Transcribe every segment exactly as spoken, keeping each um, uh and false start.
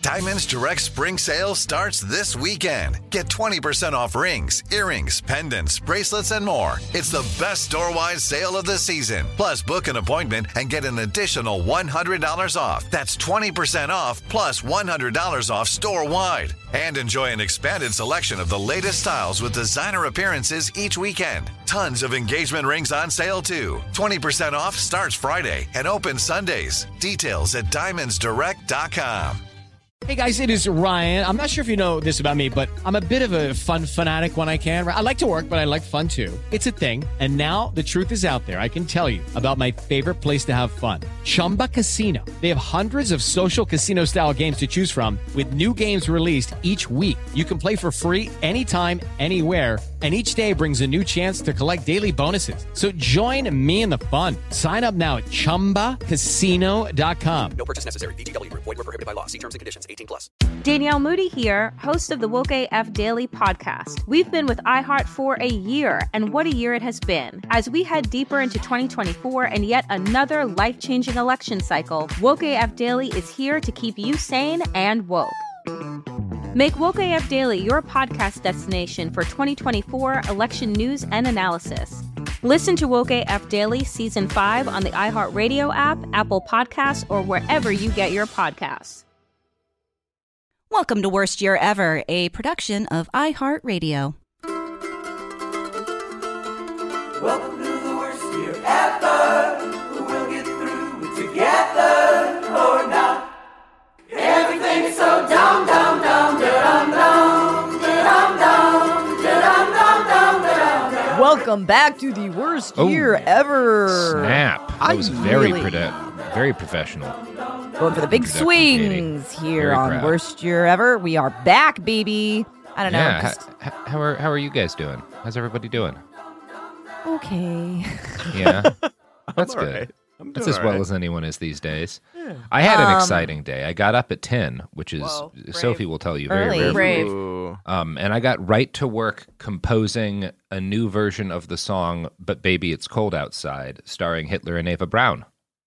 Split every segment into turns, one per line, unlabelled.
Diamonds Direct Spring Sale starts this weekend. Get twenty percent off rings, earrings, pendants, bracelets, and more. It's the best store-wide sale of the season. Plus, book an appointment and get an additional one hundred dollars off. That's twenty percent off plus one hundred dollars off store-wide. And enjoy an expanded selection of the latest styles with designer appearances each weekend. Tons of engagement rings on sale, too. twenty percent off starts Friday and opens Sundays. Details at diamonds direct dot com.
Hey guys, it is Ryan. I'm not sure if you know this about me, but I'm a bit of a fun fanatic when I can. I like to work, but I like fun too. It's a thing. And now the truth is out there. I can tell you about my favorite place to have fun. Chumba Casino. They have hundreds of social casino style games to choose from with new games released each week. You can play for free anytime, anywhere. And each day brings a new chance to collect daily bonuses. So join me in the fun. Sign up now at chumba casino dot com.
No purchase necessary. V G W. Void where prohibited by law. See terms and conditions. eighteen plus.
Danielle Moody here, host of the Woke A F Daily podcast. We've been with iHeart for a year, and what a year it has been. As we head deeper into twenty twenty-four and yet another life-changing election cycle, Woke A F Daily is here to keep you sane and woke. Make Woke A F Daily your podcast destination for twenty twenty-four election news and analysis. Listen to Woke A F Daily Season five on the iHeartRadio app, Apple Podcasts, or wherever you get your podcasts.
Welcome to Worst Year Ever, a production of iHeartRadio.
Welcome to the worst year ever. We'll get through it together or not. Everything's so dumb, dumb, dumb, dum, dum, dum, dum, dum, dum, dum, dum.
Welcome back to the worst
Oh,
year ever.
Snap. That
I
was very
really-
produ- very professional.
Going for the big
Production,
swings
Katie.
here
Very
on
proud.
Worst Year Ever. We are back, baby. I don't know.
Yeah.
just-
How, how are how are you guys doing? How's everybody doing?
okay.
Yeah. That's
all
good.
right. I'm
That's
doing
as
all
well
right.
as anyone is these days. I had an
Um,
exciting day. I got up at ten, which is
Whoa, brave.
Sophie will tell you very
Early.
rare.
Brave.
Ooh.
Um, and I got right to work composing a new version of the song "But Baby It's Cold Outside," starring Hitler and Ava Braun.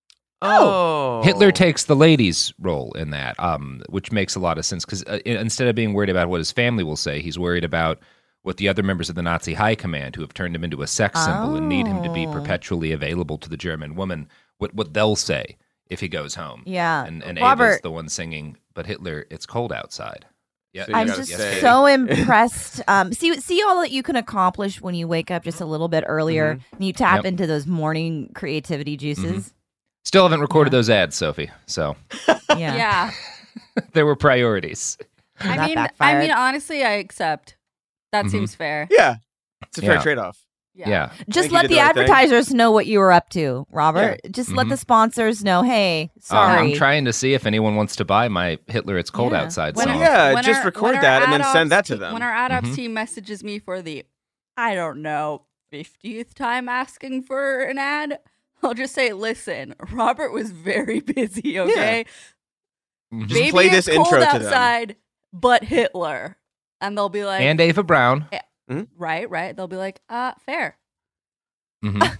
Oh.
Hitler takes the ladies' role in that, um, which makes a lot of sense because uh, instead of being worried about what his family will say, he's worried about what the other members of the Nazi high command, who have turned him into a sex symbol and need him to be
Oh.
perpetually available to the German woman, what what they'll say if he goes home.
Yeah.
And, and
Robert-
Ava's the one singing, "But Hitler, it's cold outside." Yeah,
So you
I'm
gotta
just
say-
so impressed. Um, see, see all that you can accomplish when you wake up just a little bit earlier and you tap
Yep.
into those morning creativity juices.
Still haven't recorded those ads, Sophie. So
Yeah.
Yeah.
there were priorities.
I
That
mean, I
backfired.
mean, honestly, I accept. That
Mhm.
seems fair.
Yeah. It's a fair
Yeah.
trade-off.
Yeah.
Just
think you
let
did
the
the right thing.
advertisers know what you were up to, Robert. Just let
Mhm.
the sponsors know, hey,
Um,
sorry.
I'm trying to see if anyone wants to buy my Hitler, it's cold
Yeah.
outside
When
song.
our-
Yeah,
when
just
our-
record
when our
that and then
ad
send that
ops
to
te-
them.
When our ad ops
Mhm.
team messages me for the, I don't know, fiftieth time asking for an ad, I'll just say, listen, Robert was very busy, okay?
Mhm.
Just
Maybe
play
it's
this
cold
intro to them.
outside, but Hitler. And they'll be like,
And Ava Braun.
right, right. They'll be like, uh, fair.
Mhm.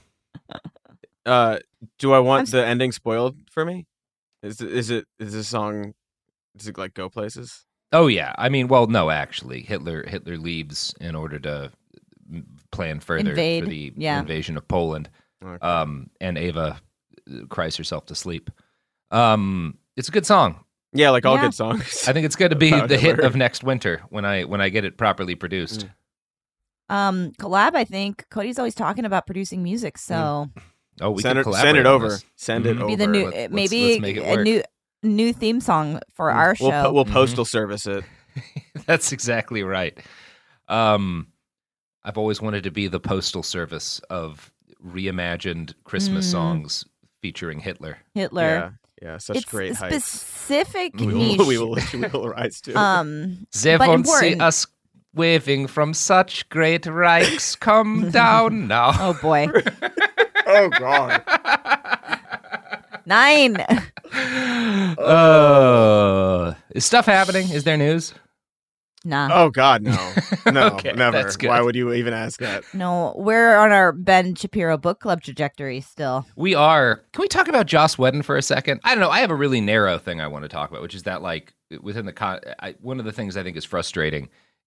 Uh, do I
I'm
want
s-
the ending spoiled for me? Is it, is it is this song? Does it like go places?
Oh yeah, I mean, well, no, actually, Hitler Hitler leaves in order to mm, plan further
Invade,
for the
yeah.
invasion of Poland.
Okay.
Um, and Ava uh, cries herself to sleep. Um, it's a good song.
Yeah, like all
Yeah.
good songs.
I think it's going to be
About
the hit
Hitler.
of next winter when I when I get it properly produced.
Mm.
um, collab, I think. Cody's always talking about producing music, so
Oh, we
send
can
it,
collaborate
send it
on
over.
this.
Send
Mhm.
it
be
over.
the new
Let's- let's-
maybe
let's make it
a
work.
new new theme song for our
We'll,
show.
po- we'll
Mhm.
postal service it.
That's exactly right. Um, I've always wanted to be the postal service of reimagined Christmas
Mm.
songs featuring Hitler.
Hitler.
Yeah, yeah, such
It's
great
a
hype.
specific
We
niche.
will, we will, we will rise to.
Um,
They
but
won't see
important.
us waving from such great Reichs. Come down now.
Oh boy,
oh God.
nine.
Uh, is stuff happening? Is there news?
Nah.
Oh God, no, no,
Okay,
never.
that's good.
Why would you even ask that?
No, we're on our Ben Shapiro book club trajectory still.
We are. Can we talk about Joss Whedon for a second? I don't know. I have a really narrow thing I want to talk about, which is that, like, within the con- I, one of the things I think is frustrating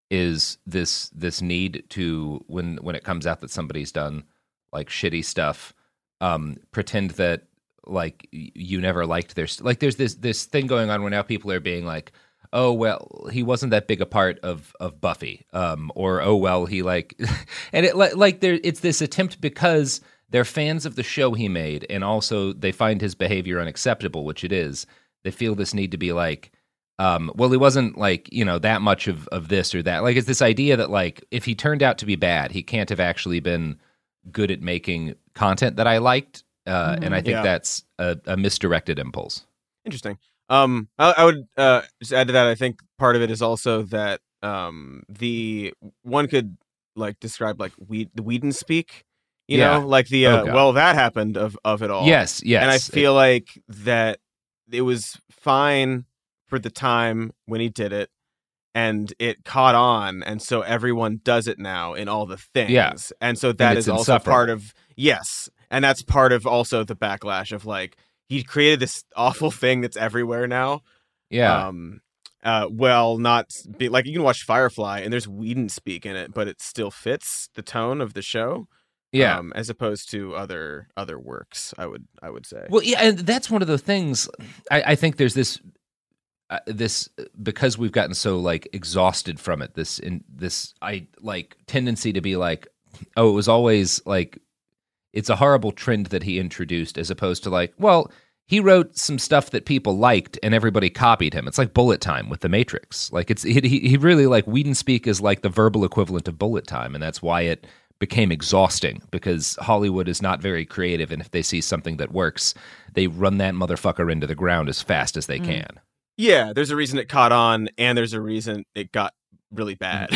is this this need to when when it comes out that somebody's done like shitty stuff, um, pretend that like y- you never liked their st- like. There's this this thing going on where now people are being like, oh, well, he wasn't that big a part of, of Buffy, um, or, oh, well, he like, and it like, like there, it's this attempt because they're fans of the show he made, and also they find his behavior unacceptable, which it is. They feel this need to be like, um, well, he wasn't like, you know, that much of, of this or that. Like, it's this idea that like, if he turned out to be bad, he can't have actually been good at making content that I liked. Uh,
Mm-hmm.
And I think
Yeah.
that's a, a misdirected impulse.
Interesting. Um, I, I would uh, just add to that. I think part of it is also that um, the one could like describe like we the Whedon speak, you
Yeah.
know, like the
Oh,
uh,
God.
well that happened of of it all.
Yes, yes.
and I feel like that it was fine for the time when he did it, and it caught on, and so everyone does it now in all the things.
Yeah.
And so that
it's
is also
insufferable.
part of yes, and that's part of also the backlash of like he created this awful thing that's everywhere now.
Yeah.
Um, uh, well, not be, like you can watch Firefly and there's Whedon speak in it, but it still fits the tone of the show.
Yeah.
Um, as opposed to other other works, I would I would say.
Well, yeah, and that's one of the things. I, I think there's this, uh, this because we've gotten so like exhausted from it. This in this I like tendency to be like, oh, it was always like, it's a horrible trend that he introduced, as opposed to like, well, he wrote some stuff that people liked and everybody copied him. It's like Bullet Time with The Matrix. Like it's he he really like Whedon speak is like the verbal equivalent of Bullet Time, and that's why it became exhausting, because Hollywood is not very creative, and if they see something that works, they run that motherfucker into the ground as fast as they
Mm.
can.
Yeah, there's a reason it caught on, and there's a reason it got really bad.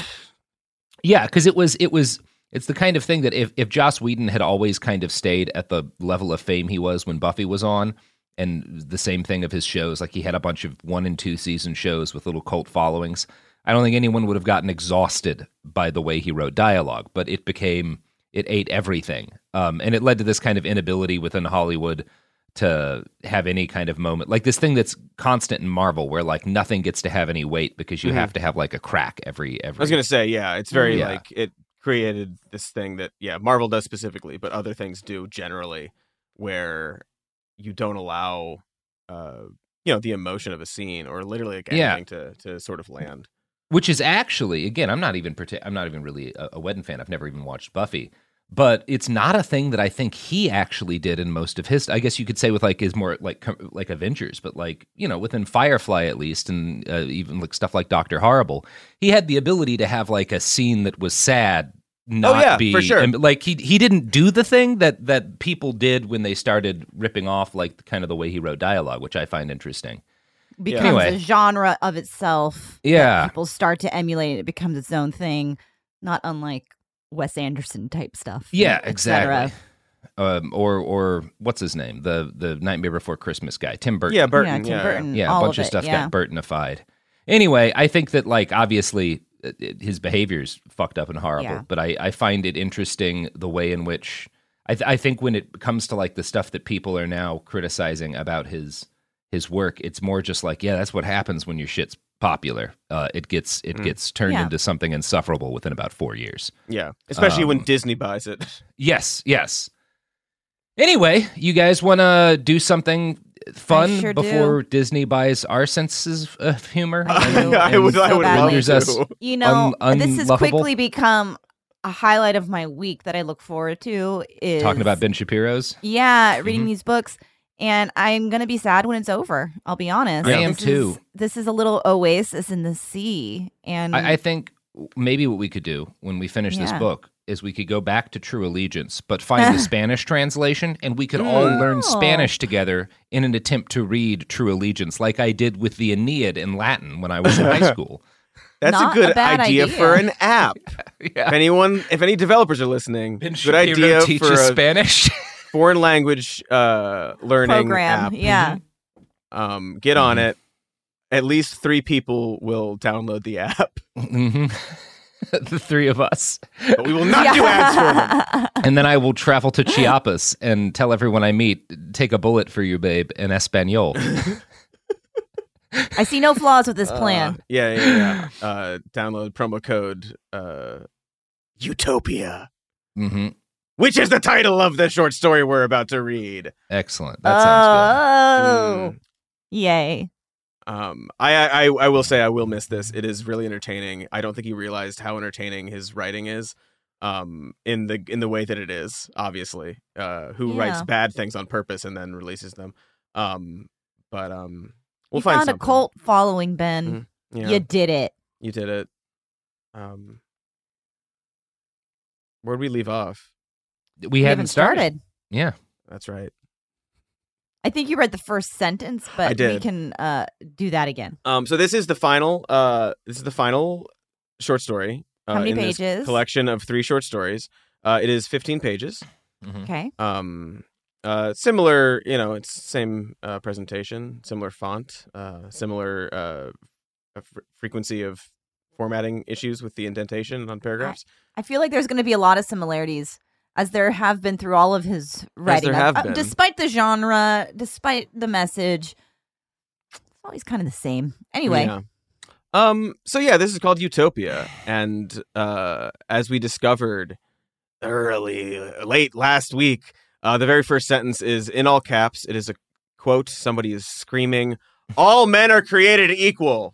Yeah, because it was it was it's the kind of thing that if if Joss Whedon had always kind of stayed at the level of fame he was when Buffy was on, and the same thing of his shows, like he had a bunch of one and two season shows with little cult followings, I don't think anyone would have gotten exhausted by the way he wrote dialogue. But it became it ate everything, um, and it led to this kind of inability within Hollywood to have any kind of moment, like this thing that's constant in Marvel, where like nothing gets to have any weight because you
Mhm.
have to have like a crack every every.
I was gonna say, yeah, it's very
Yeah.
like it created this thing that yeah, Marvel does specifically, but other things do generally, where you don't allow, uh, you know, the emotion of a scene or literally like
Yeah.
anything to to sort of land.
Which is actually, again, I'm not even partic- I'm not even really a, a Whedon fan. I've never even watched Buffy, but it's not a thing that I think he actually did in most of his. I guess you could say with like his more like com- like Avengers, but like, you know, within Firefly at least, and uh, even like stuff like Doctor Horrible, he had the ability to have like a scene that was sad. Not
yeah,
be
for sure.
and, like he he didn't do the thing that that people did when they started ripping off like kind of the way he wrote dialogue, which I find interesting.
Becomes
Anyway.
a genre of itself. that
Yeah.
people start to emulate it. It becomes its own thing, not unlike Wes Anderson type stuff.
Yeah,
et cetera.
exactly. Um, or or what's his name? The the Nightmare Before Christmas guy, Tim Burton.
Yeah, Burton.
Yeah, Tim
yeah,
Burton.
Yeah, a
all
bunch
of
of
it,
stuff
yeah.
got Burtonified. Anyway, I think that like obviously uh, it- his behavior's fucked up and horrible,
Yeah.
but I, I find it interesting the way in which I th- I think when it comes to like the stuff that people are now criticizing about his his work, it's more just like, yeah, that's what happens when your shit's popular. Uh, it gets it
Mm.
gets turned
Yeah.
into something insufferable within about four years.
Yeah, especially when
Um,
Disney buys it.
Yes, yes. Anyway, you guys want to do something fun
sure do.
before Disney buys our senses of humor?
do.
I would, I
so
would
badly.
love
renders us
to.
You know,
un-
this has
unlovable?
quickly become a highlight of my week that I look forward to. Is
Talking about Ben Shapiro's?
yeah, reading
Mhm.
these books, and I'm gonna be sad when it's over. I'll be honest.
I am
This
too.
Is, this is a little oasis in the sea, and
I, I think maybe what we could do when we finish this
Yeah.
book is we could go back to True Allegiance, but find the Spanish translation, and we could all learn
Oh.
Spanish together in an attempt to read True Allegiance, like I did with the Aeneid in Latin when I was in high school.
That's
Not
a good
a bad
idea,
idea.
for an app.
Yeah.
If anyone, if any developers are listening,
Ben
good
Shapiro
idea
teaches
for a
Spanish.
foreign language uh, learning
program.
app.
Yeah,
Um, get on
Mhm.
it. at least three people will download the app.
Mm-hmm. The three of us.
But we will not yeah. do ads for them.
And then I will travel to Chiapas and tell everyone I meet, take a bullet for you, babe, in Espanol.
I see no flaws with this plan.
Uh, yeah, yeah, yeah. Uh, download promo code uh, Utopia,
mm-hmm.
which is the title of the short story we're about to read.
Excellent. That sounds
oh.
good. Mm.
Yay.
Um, I, I I will say I will miss this. It is really entertaining. I don't think he realized how entertaining his writing is, um, in the in the way that it is. Obviously, uh, who
yeah.
writes bad things on purpose and then releases them. Um, but um, we'll
you
find
found
something.
a cult following, Ben.
Mm-hmm. Yeah.
You did it.
You did it. Um, where'd we leave off?
We,
we
hadn't
haven't
started.
started.
Yeah,
that's right.
I think you read the first sentence, but
I did.
we can uh, do that again.
Um, so this is the final. Uh, this is the final short story. Uh,
How many
in this
pages?
collection of three short stories. Uh, it is fifteen pages.
Mm-hmm.
Okay.
Um, uh, similar. You know, it's same uh, presentation, similar font, uh, similar uh, f- frequency of formatting issues with the indentation on paragraphs.
I, I feel like there's going to be a lot of similarities, as there have been through all of his writing.
As there have
uh,
been.
Despite the genre, despite the message, it's always kind of the same. Anyway.
Yeah. Um, so yeah, this is called Utopia. And uh, as we discovered early, late last week, uh, the very first sentence is in all caps. It is a quote. Somebody is screaming, "All men are created equal."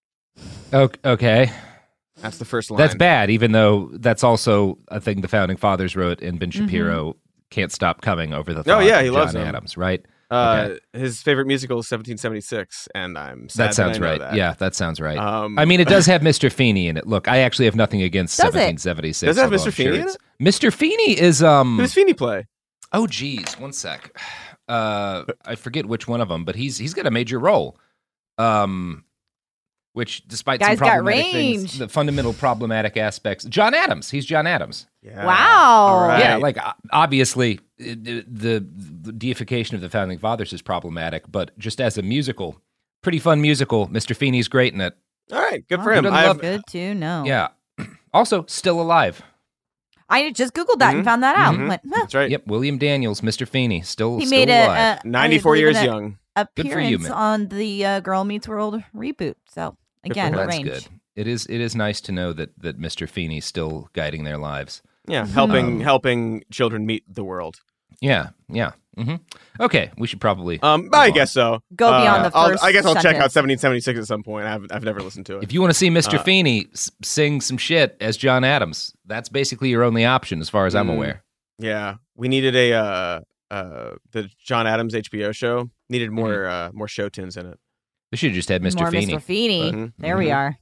Okay.
That's the first line.
That's bad, even though that's also a thing the founding fathers wrote, and Ben Shapiro mm-hmm. can't stop coming over the thought
oh, yeah, he
of
loves
John
him.
Adams, right?
Uh,
okay.
His favorite musical is seventeen seventy-six, and I'm sad
that sounds
that I know
right.
That.
Yeah, that sounds right.
Um,
I mean, it does have Mister Feeney in it. Look, I actually have nothing against
does
seventeen seventy-six.
It? Does it have Mister
I'm
Feeney
sure
in it?
Mister Feeney is um.
Who does Feeney play?
Oh, geez, one sec. Uh, I forget which one of them, but he's he's got a major role. Um. Which, despite
Guy's
some
got
problematic
range.
things, the fundamental problematic aspects, John Adams. He's John Adams.
Yeah.
Wow.
All right.
Yeah, like obviously the, the the deification of the founding fathers is problematic, but just as a musical, pretty fun musical. Mister Feeney's great in it.
All right, good
Oh,
for him.
good
I've-
love-
Good to know.
Yeah. Also, still alive.
I just Googled that
Mhm.
and found that out.
Mhm.
Went, huh.
That's right.
Yep, William Daniels, Mister Feeney, still
He
still
made
alive.
a, a
ninety-four
I believe
years
an
young.
Good for you,
appearance
man.
on the uh, Girl Meets World reboot. So
Good for
again,
him.
Well, that's
range.
good. It is it is nice to know that that Mister Feeney's still guiding their lives.
Yeah, helping
Um,
helping children meet the world.
Yeah, yeah. hmm Okay, we should probably.
Um,
move
I
on.
guess so.
Go
Uh,
beyond the
I'll-
first
I guess I'll check out
sentence.
seventeen seventy-six at some point. I've I've never listened to it.
If you want to see Mister
Uh,
Feeney s- sing some shit as John Adams, that's basically your only option, as far as I'm
Mm.
aware.
Yeah, we needed a uh uh the John Adams H B O show needed more uh more show tunes in it.
They should have just had Mister
More
Feeney.
Mister Feeney.
Mhm.
There we
Mhm.
are.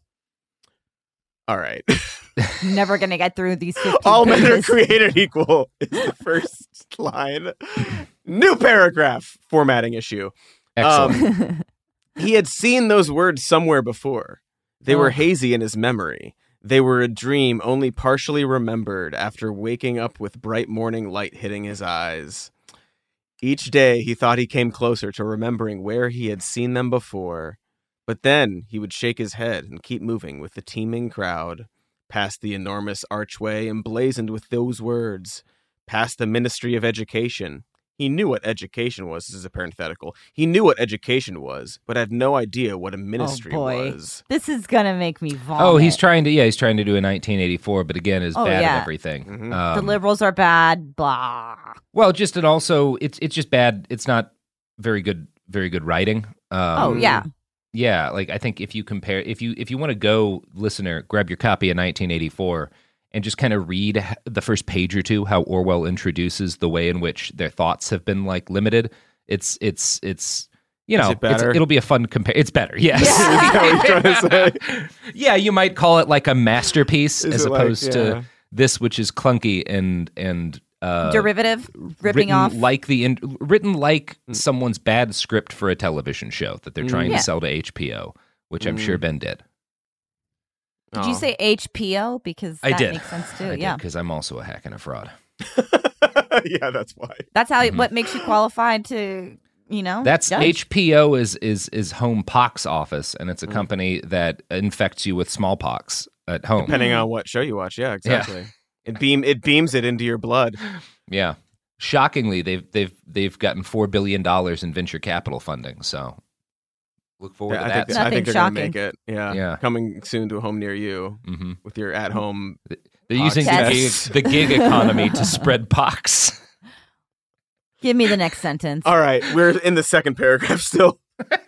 All right.
Never gonna get through these fifteen
All men are
pages.
created equal is the first line. New paragraph formatting issue.
Excellent.
Um, he had seen those words somewhere before. They were
Oh.
hazy in his memory. They were a dream only partially remembered after waking up with bright morning light hitting his eyes. Each day he thought he came closer to remembering where he had seen them before, but then he would shake his head and keep moving with the teeming crowd, past the enormous archway emblazoned with those words, past the Ministry of Education. He knew what education was, this is a parenthetical. He knew what education was, but had no idea what a ministry
oh boy.
was.
This is gonna make me vomit.
Oh, he's trying to yeah, he's trying to do a nineteen eighty-four, but again, is
Oh,
bad
yeah.
at everything.
Mhm.
The
Um,
liberals are bad. Blah.
well, just and also it's it's just bad. It's not very good, very good writing. Um,
Oh yeah.
yeah. Like I think if you compare, if you if you want to go, listener, grab your copy of nineteen eighty-four and just kind of read h- the first page or two how Orwell introduces the way in which their thoughts have been like limited. It's it's it's you
Is
know
it better?
It's, it'll be a fun compare. It's better, yes.
Is that what you're trying to say?
Yeah, you might call it like a masterpiece
Is
as
it like-
opposed
yeah.
to this, which is clunky and and uh,
Derivative, ripping
written
off.
like the in, written like someone's bad script for a television show that they're trying
Yeah.
to sell to H P O, which I'm sure Ben did.
Did you
Oh.
say H P O? Because
I
that
did.
makes sense too.
I
yeah.
because I'm also a hack and a fraud.
Yeah, that's why.
That's how.
Mhm.
What makes you qualified to you know,
That's
judge.
H P O is is is Home Pox Office, and it's
Mm.
a company that infects you with smallpox at home.
Depending on what show you watch. Yeah, exactly. It beam it beams it into your blood.
Yeah. Shockingly, they've they've they've gotten four billion dollars in venture capital funding. So look forward
Yeah,
to
I
that.
think, I
Nothing
think they're going to
shocking.
make it. Yeah.
Yeah.
Coming soon to a home near you
hmm
with your at-home.
They're using the
Yes.
gig, the gig economy to spread pox.
Give me the next sentence.
All right, we're in the second paragraph still.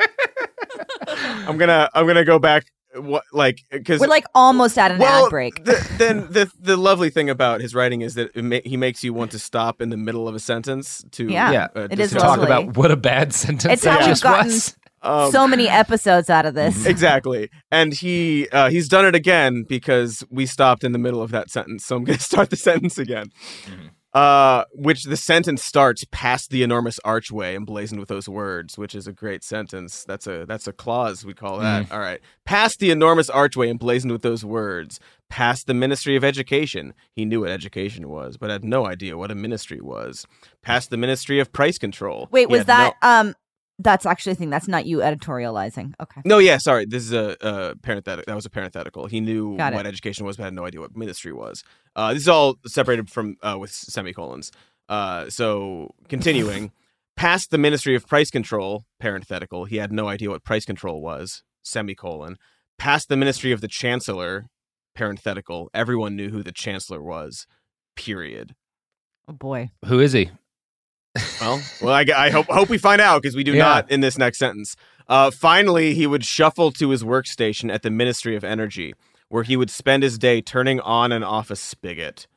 I'm gonna I'm gonna go back. What like because
We're like almost at an
well,
ad break.
The, then the the lovely thing about his writing is that it ma- he makes you want to stop in the middle of a sentence to
Yeah,
Yeah.
uh,
it is
discuss
Talk
lovely.
about what a bad sentence
It's
that
how we've
just
gotten-
was.
Um,
so many episodes out of this.
Exactly. And he uh, he's done it again because we stopped in the middle of that sentence. So I'm going to start the sentence again.
Mhm.
Uh, which the sentence starts past the enormous archway emblazoned with those words, which is a great sentence. That's a that's a clause, we call that. All right. Past the enormous archway emblazoned with those words, past the Ministry of Education. He knew what education was, but had no idea what a ministry was. Past the Ministry of Price Control.
Wait,
He
was
had
that
no-
um that's actually a thing. That's not you editorializing. Okay.
No, yeah, sorry. This is a, a parenthetical. That was a parenthetical. He knew
Got it.
what education was, but had no idea what ministry was. Uh, this is all separated from uh, with semicolons. Uh, so continuing, past the Ministry of Price Control, parenthetical. He had no idea what price control was. Semicolon. Past the Ministry of the Chancellor, parenthetical. Everyone knew who the Chancellor was. Period.
Oh boy.
Who is he?
Well, well, I, I hope hope we find out because we do
Yeah.
not in this next sentence. Uh, finally, he would shuffle to his workstation at the Ministry of Energy, where he would spend his day turning on and off a spigot.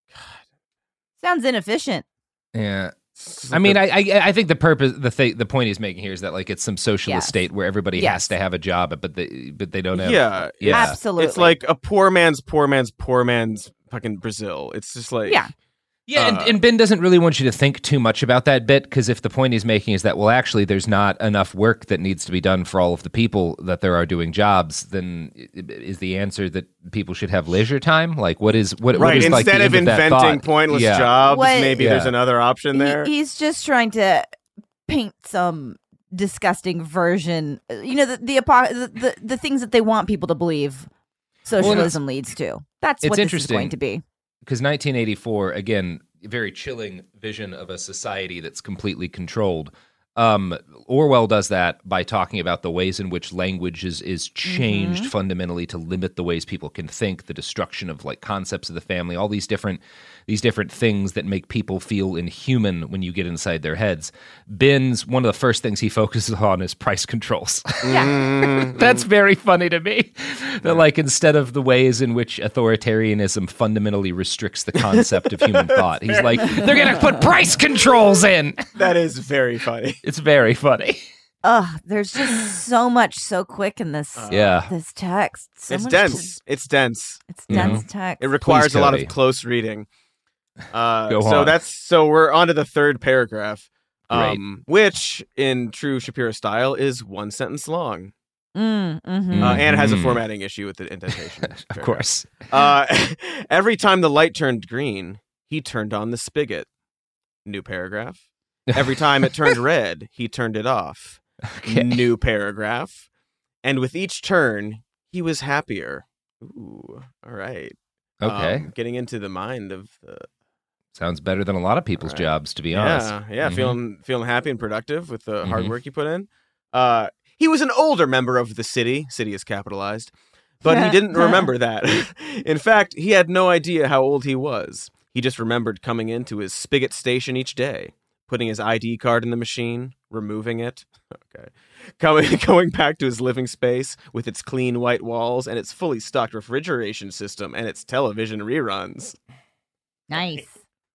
Sounds inefficient.
Yeah. I mean, I, I I think the purpose, the th- the point he's making here is that like it's some socialist
Yes.
state where everybody
Yes.
has to have a job, but they but they don't have.
Yeah,
yeah.
Absolutely.
It's like a poor man's poor man's poor man's fucking Brazil. It's just like
Yeah.
Yeah, and,
Uh,
and Ben doesn't really want you to think too much about that bit because if the point he's making is that, well, actually, there's not enough work that needs to be done for all of the people that there are doing jobs, then i- is the answer that people should have leisure time? Like, what is what? what
right.
is, like,
Instead
the
of
end that
inventing
thought?
pointless
Yeah.
jobs,
What-
maybe
Yeah.
there's another option there.
He, he's just trying to paint some disgusting version. You know, the the, apo- the the the things that they want people to believe socialism leads to. That's
it's
what this is
interesting.
going to be.
Because nineteen eighty-four, again, very chilling vision of a society that's completely controlled. Um, Orwell does that by talking about the ways in which language is, is changed
Mhm.
fundamentally to limit the ways people can think, the destruction of like concepts of the family, all these different these different things that make people feel inhuman when you get inside their heads. Ben's one of the first things he focuses on is price controls.
Mm,
That's very funny to me. That like instead of the ways in which authoritarianism fundamentally restricts the concept of human thought, he's like, they're gonna put price controls in.
that is very funny.
It's very funny.
Ugh, there's just so much so quick in this
Yeah.
this text. So
It's
much
dense. It's dense.
It's
You
dense
know?
text.
It requires a lot
Cody.
of close reading. Uh,
Go
so
on.
that's so we're on to the third paragraph,
Great.
um, which in true Shapiro style is one sentence long,
Mm, mhm.
uh, and has a
Mhm.
formatting issue with the indentation.
Of
paragraph.
course.
Uh, every time the light turned green, he turned on the spigot. New paragraph. Every time it turned red, he turned it off.
Okay.
New paragraph. And with each turn, he was happier. Ooh, all right.
Okay.
Um, getting into the mind of the
Sounds better than a lot of people's
Right.
jobs, to be honest.
yeah, yeah,
Mhm.
feeling feeling happy and productive with the hard
Mhm.
work you put in. Uh, he was an older member of the city. City is capitalized, but he didn't remember that. In fact, he had no idea how old he was. He just remembered coming into his spigot station each day, putting his I D card in the machine, removing it. Okay. Coming, going back to his living space with its clean white walls and its fully stocked refrigeration system and its television reruns.
Nice.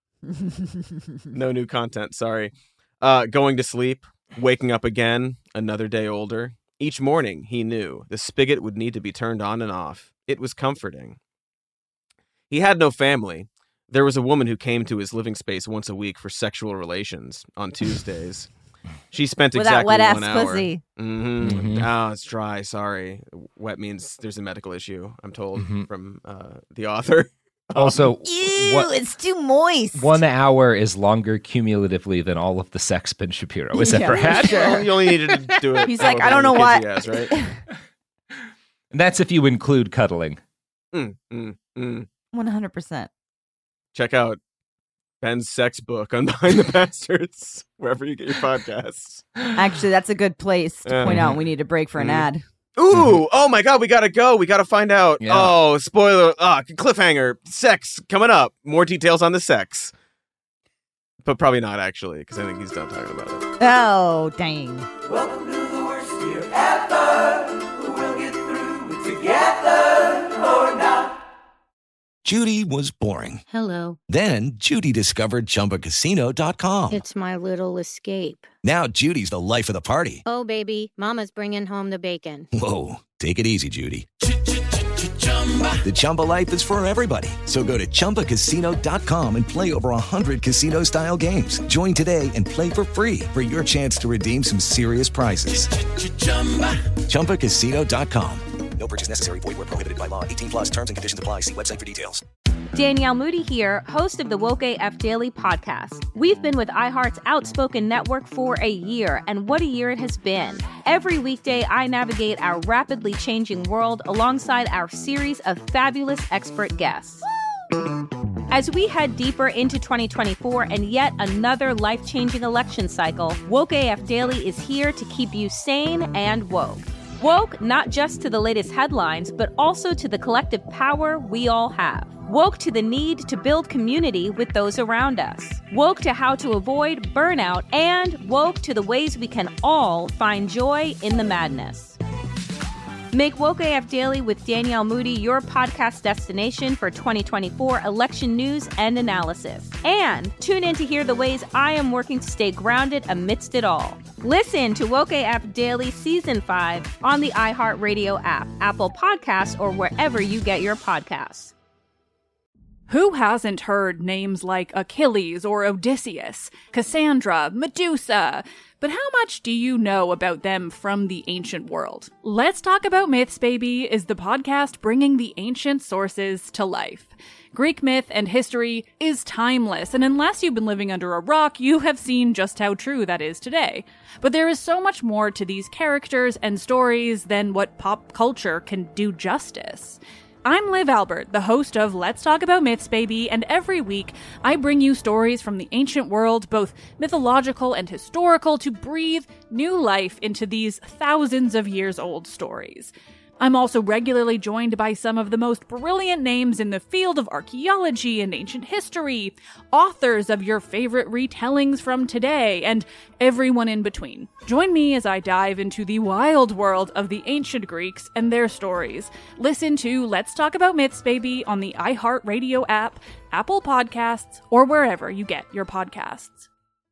No new content, sorry. Uh, going to sleep, waking up again, another day older. Each morning, he knew the spigot would need to be turned on and off. It was comforting. He had no family. There was a woman who came to his living space once a week for sexual relations on Tuesdays. She spent
With that
exactly
wet ass
one hour.
pussy.
Mm-hmm.
Mhm.
Oh, it's dry. Sorry. Wet means there's a medical issue, I'm told
Mhm.
from uh, the author.
Also,
Ew,
what-
it's too moist.
one hour is longer cumulatively than all of the sex Ben Shapiro has ever had.
Well, you only needed to do it.
He's like,
however
I don't know
many
what.
kids he has, right?
And that's if you include cuddling.
Mm, mm, mm.
one hundred percent.
Check out Ben's sex book on Behind the Bastards, wherever you get your podcasts.
Actually, that's a good place to point out we need a break for an
Mhm.
ad.
Ooh, oh my God, we gotta go. We gotta find out.
Yeah.
Oh, spoiler, ah, cliffhanger, sex coming up. More details on the sex. But probably not, actually, because I think he's done talking about it.
Oh, dang.
Welcome to the worst year ever. We'll get through it together or not.
Judy was boring.
Hello.
Then Judy discovered Chumba Casino dot com.
It's my little escape.
Now Judy's the life of the party.
Oh, baby, mama's bringing home the bacon.
Whoa, take it easy, Judy. The Chumba life is for everybody. So go to Chumba Casino dot com and play over one hundred casino-style games. Join today and play for free for your chance to redeem some serious prizes. Chumba Casino dot com.
No purchase necessary. Void where prohibited by law. eighteen plus terms and conditions apply. See website for details.
Danielle Moody here, host of the Woke A F Daily podcast. We've been with iHeart's Outspoken Network for a year, and what a year it has been. Every weekday, I navigate our rapidly changing world alongside our series of fabulous expert guests. As we head deeper into twenty twenty-four and yet another life-changing election cycle, Woke A F Daily is here to keep you sane and woke. Woke not just to the latest headlines, but also to the collective power we all have. Woke to the need to build community with those around us. Woke to how to avoid burnout, and woke to the ways we can all find joy in the madness. Make Woke A F Daily with Danielle Moody your podcast destination for twenty twenty-four election news and analysis. And tune in to hear the ways I am working to stay grounded amidst it all. Listen to Woke A F Daily Season five on the iHeartRadio app, Apple Podcasts, or wherever you get your podcasts.
Who hasn't heard names like Achilles or Odysseus, Cassandra, Medusa? But how much do you know about them from the ancient world? Let's Talk About Myths, Baby is the podcast bringing the ancient sources to life. Greek myth and history is timeless, and unless you've been living under a rock, you have seen just how true that is today. But there is so much more to these characters and stories than what pop culture can do justice. I'm Liv Albert, the host of Let's Talk About Myths, Baby, and every week I bring you stories from the ancient world, both mythological and historical, to breathe new life into these thousands of years old stories. I'm also regularly joined by some of the most brilliant names in the field of archaeology and ancient history, authors of your favorite retellings from today, and everyone in between. Join me as I dive into the wild world of the ancient Greeks and their stories. Listen to Let's Talk About Myths, Baby on the iHeartRadio app, Apple Podcasts, or wherever you get your podcasts.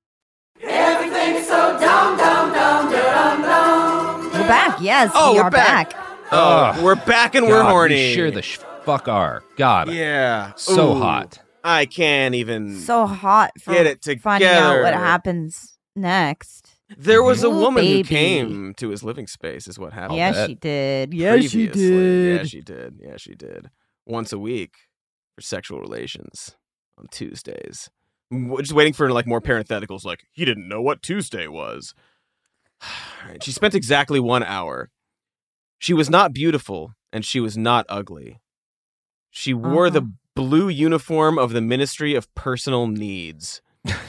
Everything's so dumb, dumb, dumb, dumb, dumb.
We're back. Yes,
Oh,
we
we're
are
back.
back.
Oh, we're back and we're
God,
horny.
We sure the sh- fuck are. God.
Yeah.
So
Ooh,
hot.
I can't even.
So hot for
Get it together.
finding out what happens next.
There was a
Ooh,
woman
baby.
who came to his living space, is what happened.
Yes, she did. Yes, she
Previously.
did.
Yeah, she did. Yeah, she did. Once a week for sexual relations on Tuesdays. W- Just waiting for like more parentheticals, like he didn't know what Tuesday was. Alright, she spent exactly one hour. She was not beautiful, and she was not ugly. She wore
Uh-huh.
the blue uniform of the Ministry of Personal Needs.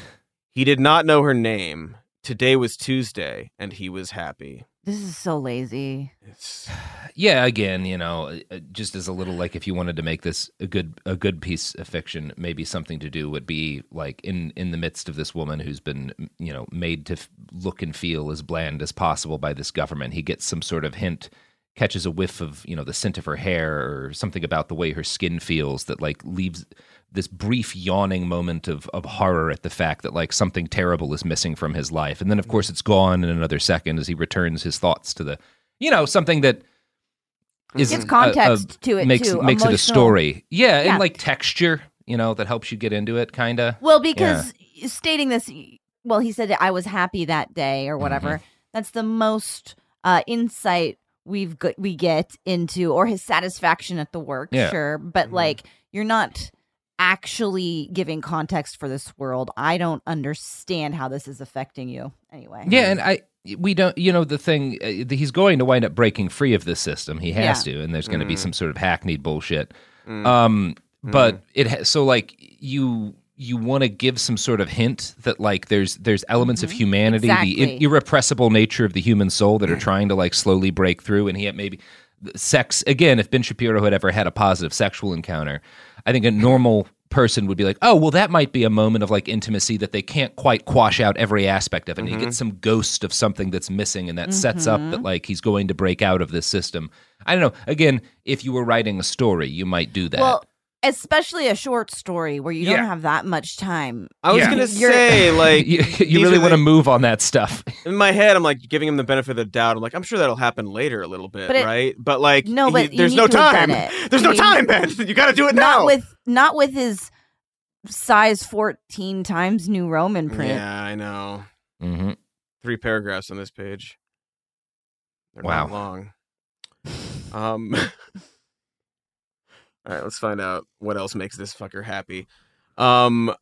He did not know her name. Today was Tuesday, and he was happy.
This is so lazy.
It's
Yeah, again, you know, uh, just as a little like if you wanted to make this a good a good piece of fiction, maybe something to do would be like in in the midst of this woman who's been, you know, made to f- look and feel as bland as possible by this government. He gets some sort of hint, catches a whiff of, you know, the scent of her hair or something about the way her skin feels that like leaves this brief yawning moment of, of horror at the fact that like something terrible is missing from his life. And then of course it's gone in another second as he returns his thoughts to the, you know, something that is
Gives context to it,
makes,
too,
makes it a
emotional.
story. Yeah.
Yeah.
And like texture, you know, that helps you get into it kind of.
Well, because stating this, well, he said I was happy that day or whatever.
Mm-hmm.
That's the most uh, insight we've got, we get into, or his satisfaction at the work.
Yeah.
Sure, but
Mhm.
like you're not actually giving context for this world, I don't understand how this is affecting you. Anyway.
Yeah, and I we don't, you know, the thing, uh, he's going to wind up breaking free of this system. He has
Yeah.
to, and there's going to
Mm.
be some sort of hackneyed bullshit.
Mm.
Um, but
Mm.
it ha- so like you you want to give some sort of hint that like there's there's elements of humanity, the
Exactly.
in- irrepressible nature of the human soul that are trying to like slowly break through, and he had maybe sex again. If Ben Shapiro had ever had a positive sexual encounter, I think a normal person would be like, oh, well, that might be a moment of like intimacy that they can't quite quash out every aspect of it. And you get some ghost of something that's missing, and that sets up that like he's going to break out of this system. I don't know. Again, if you were writing a story, you might do that.
Well, especially a short story where you
Yeah.
don't have that much time.
I was
Yeah.
gonna
You're-
say, like,
you,
these
you really
are
want to
the-
move on that stuff.
in my head, I'm like giving him the benefit of the doubt. I'm like, I'm sure that'll happen later a little bit,
But it-
right? But like,
No,
he-
but you
there's
need
no
to have
time.
done it.
There's no
You-
time, Ben. You got to do it
Not
now.
with not with his size fourteen times New Roman print.
Yeah, I know.
Mm-hmm.
Three paragraphs on this page. They're
Wow.
not long. Um. All right, let's find out what else makes this fucker happy. Um,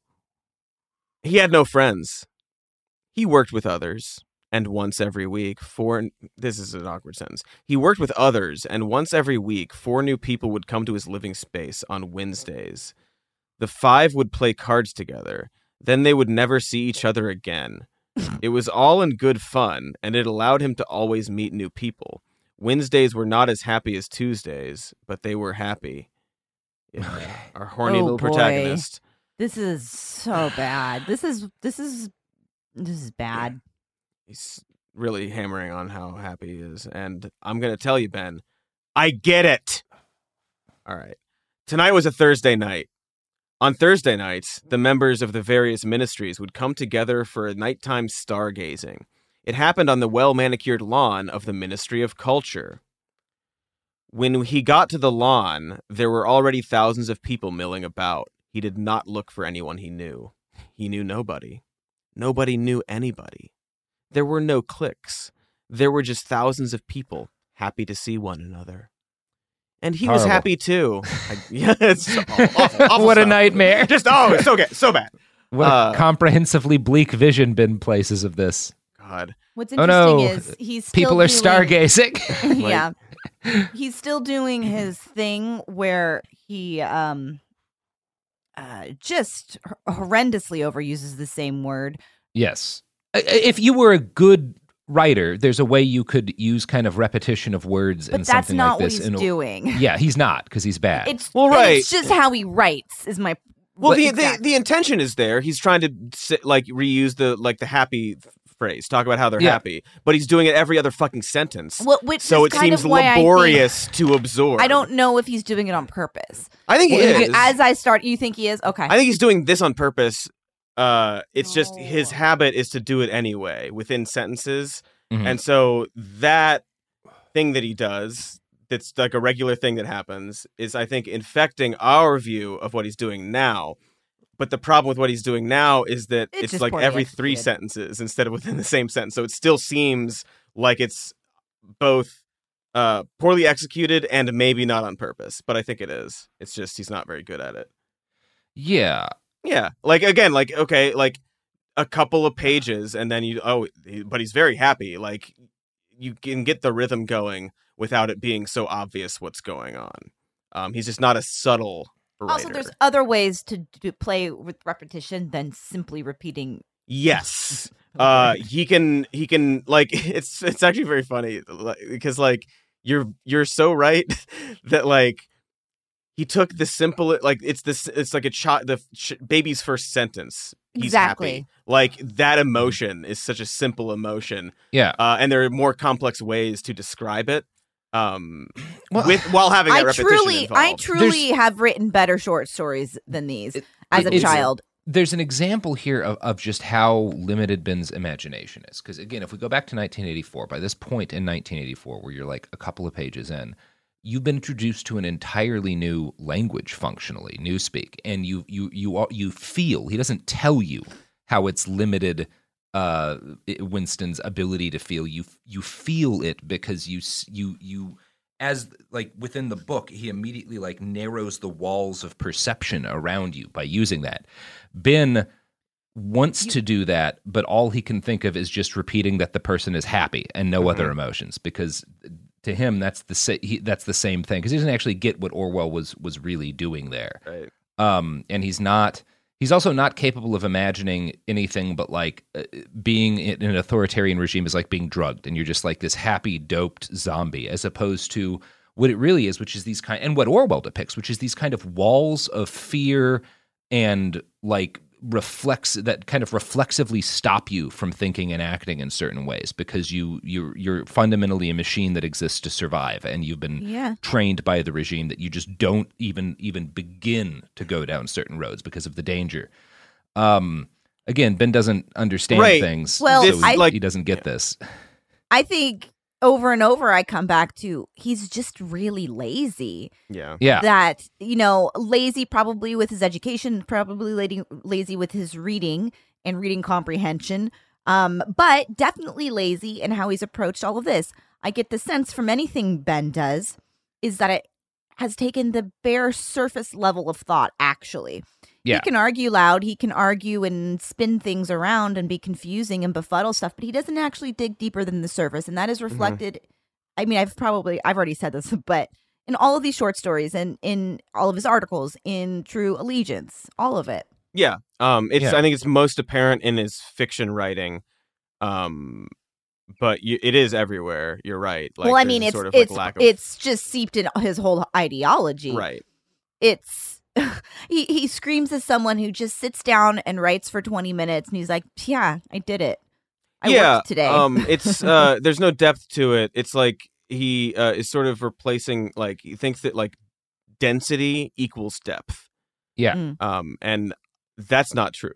he had no friends. He worked with others, and once every week, four. This is an awkward sentence. He worked with others, and once every week, four new people would come to his living space on Wednesdays. The five would play cards together. Then they would never see each other again. It was all in good fun, and it allowed him to always meet new people. Wednesdays were not as happy as Tuesdays, but they were happy. Yeah, our horny
Oh,
little
boy.
protagonist.
This is so bad. This is this is this is bad.
He's really hammering on how happy he is. And I'm going to tell you, Ben, I get it. All right. Tonight was a Thursday night. On Thursday nights, the members of the various ministries would come together for a nighttime stargazing. It happened on the well-manicured lawn of the Ministry of Culture. When he got to the lawn, there were already thousands of people milling about. He did not look for anyone he knew. He knew nobody. Nobody knew anybody. There were no cliques. There were just thousands of people happy to see one another. And he was
Horrible.
happy too. I, yeah, it's awful, awful, awful
What a
stuff.
nightmare.
Just, oh, it's so good, so bad.
What
Uh,
a comprehensively bleak vision Ben places of this.
God.
What's
Oh,
interesting
no.
is he's still
People are
doing-
stargazing.
yeah. He's still doing his thing where he um uh just hor- horrendously overuses the same word.
Yes. I- I- If you were a good writer, there's a way you could use kind of repetition of words
But
and
that's
something
not
like
what
this.
he's
in a-
doing.
Yeah, he's not, because he's bad.
It's
Well,
and
right.
It's just how he writes is my
Well, the,
exact-
the the intention is there. He's trying to si- like reuse the like the happy f- phrase, talk about how they're
Yeah.
happy, but he's doing it every other fucking sentence.
Well, which
so
is
it
kind
seems
of why I think-
laborious to absorb.
I don't know if he's doing it on purpose.
I think he
Well,
is.
As I start, you think he is? Okay.
I think he's doing this on purpose. Uh, it's just his habit is to do it anyway within sentences,
Mhm.
and so that thing that he does, that's like a regular thing that happens, is I think infecting our view of what he's doing now. But the problem with what he's doing now is that
It's
it's,
just
like
poorly
every three
executed.
sentences instead of within the same sentence. So it still seems like it's both uh, poorly executed and maybe not on purpose. But I think it is. It's just he's not very good at it.
yeah.
Yeah. Like, again, like, okay, like a couple of pages and then you, oh, he- but he's very happy. Like, you can get the rhythm going without it being so obvious what's going on. Um, he's just not a subtle writer.
Also, there's other ways to do, play with repetition than simply repeating.
Yes. Uh, he can, he can, like, it's, it's actually very funny like, because, like, you're, you're so right that, like, he took the simple, like, it's this, it's like a child, the ch- baby's first sentence. He's
Exactly.
happy. Like, that emotion is such a simple emotion.
Yeah.
Uh, and there are more complex ways to describe it. Um,
Well,
with while having that
I
repetition
truly,
involved.
I truly have written better short stories than these as a
It's-
child.
There's an example here of, of just how limited Ben's imagination is. Because, again, if we go back to nineteen eighty-four, by this point in nineteen eighty-four, where you're like a couple of pages in, you've been introduced to an entirely new language functionally, newspeak. And you you you are- you feel, he doesn't tell you how it's limited uh, Winston's ability to feel. You you feel it because you s- you you as like within the book, he immediately like narrows the walls of perception around you by using that. Ben wants to do that, but all he can think of is just repeating that the person is happy and no mm-hmm. other emotions, because to him that's the sa- he, that's the same thing, because he doesn't actually get what Orwell was was really doing there.
Right.
Um, and he's not. He's also not capable of imagining anything but like uh, being in an authoritarian regime is like being drugged, and you're just like this happy, doped zombie, as opposed to what it really is, which is these kind, and what Orwell depicts, which is these kind of walls of fear and like reflex that kind of reflexively stop you from thinking and acting in certain ways, because you you're you're fundamentally a machine that exists to survive, and you've been
yeah.
trained by the regime that you just don't even even begin to go down certain roads because of the danger. Um, again, Ben doesn't understand
right.
things,
well,
so he,
I,
like, he doesn't get yeah. this.
I think over and over I come back to he's just really lazy.
Yeah.
Yeah.
That, you know, lazy probably with his education, probably lazy, lazy with his reading and reading comprehension, um, but definitely lazy in how he's approached all of this. I get the sense from anything Ben does is that it has taken the bare surface level of thought, actually.
Yeah.
He can argue loud, he can argue and spin things around and be confusing and befuddle stuff, but he doesn't actually dig deeper than the surface. And that is reflected, mm-hmm. I mean, I've probably, I've already said this, but in all of these short stories and in all of his articles, in True Allegiance, all of it.
Yeah. Um, it's,
Yeah.
I think it's most apparent in his fiction writing. Um, but you, it is everywhere. You're right. Like,
well, I
there's
mean,
a
it's,
sort of,
it's,
like, lack of...
it's just seeped in his whole ideology.
Right.
It's, he, he screams as someone who just sits down and writes for twenty minutes and he's like, yeah, I did it. I
yeah,
worked today.
um, it's, uh, there's no depth to it. It's like he uh, is sort of replacing, like, he thinks that, like, density equals depth.
Yeah.
Mm.
Um, and that's not true.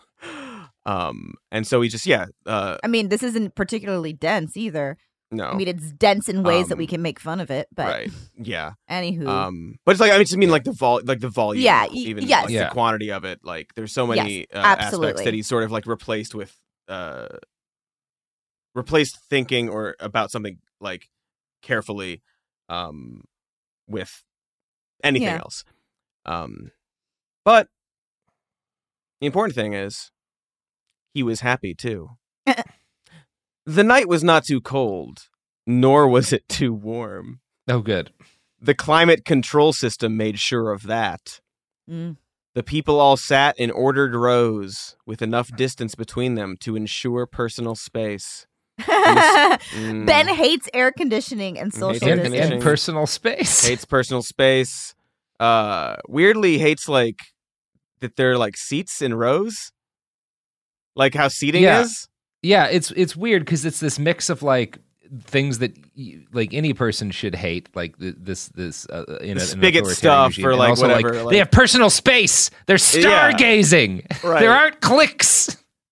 um, and so he just, yeah. Uh,
I mean, this isn't particularly dense either.
no.
I mean, it's dense in ways
Um,
that we can make fun of it, but
right. Yeah.
anywho.
Um, but it's like, I mean, just mean like the vol, like the volume,
Yeah, y-
even
yes.
like
Yeah.
the quantity of it. Like, there's so many
Yes,
uh, aspects
absolutely.
that he's sort of like replaced with, uh, replaced thinking or about something like carefully, um, with anything
Yeah.
else. Um, but the important thing is, he was happy too. The night was not too cold, nor was it too warm.
Oh, good.
The climate control system made sure of that.
Mm.
The people all sat in ordered rows with enough distance between them to ensure personal space. Mm.
Ben hates air conditioning and
Hates
social
air
And,
distancing.
and personal space.
Hates personal space. Uh, weirdly hates like that there are like seats in rows. Like how seating
Yeah.
is.
Yeah, it's it's weird because it's this mix of like things that y- like any person should hate, like th- this this uh, in a,
The
in an
spigot
authoritarian
stuff
regime.
or,
And
like,
also,
whatever, like-
they have personal space. They're
Yeah.
stargazing.
Right.
There aren't clicks.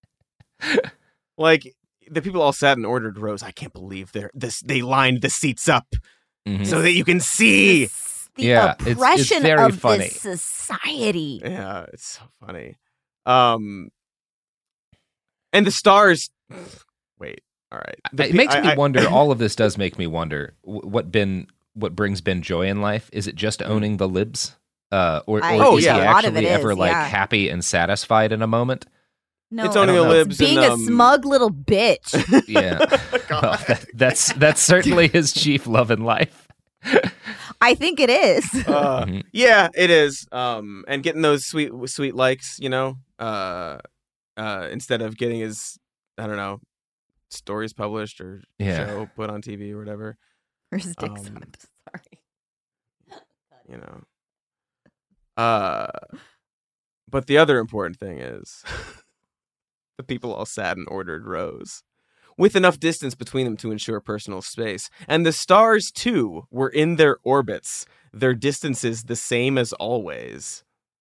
Like the people all sat in ordered rows. I can't believe they're this. They lined the seats up
Mhm.
so that you can see.
This- the
Yeah, it's- it's
oppression
very
of
funny.
this society.
Yeah, it's so funny. Um, and the stars. Wait, all right. The
it
pe-
makes
I-
me
I-
wonder. All of this does make me wonder wh- what Ben, what brings Ben joy in life. Is it just owning the libs, uh, or, or
I
Oh,
is
yeah.
he
a lot of it
actually ever
is,
like
yeah.
happy and satisfied in a moment?
No,
It's owning
the
libs
being
and,
a
um,
smug little bitch.
Yeah, well, that, that's that's certainly his chief love in life.
I think it is.
Uh,
Mhm.
yeah, it is. Um, and getting those sweet, sweet likes, you know, uh, uh, instead of getting his, I don't know, stories published or
Yeah.
show put on T V or whatever,
Or his dick
um,
sucked. Sorry.
you know. Uh, but the other important thing is, the people all sat in ordered rows, with enough distance between them to ensure personal space. And the stars, too, were in their orbits, their distances the same as always.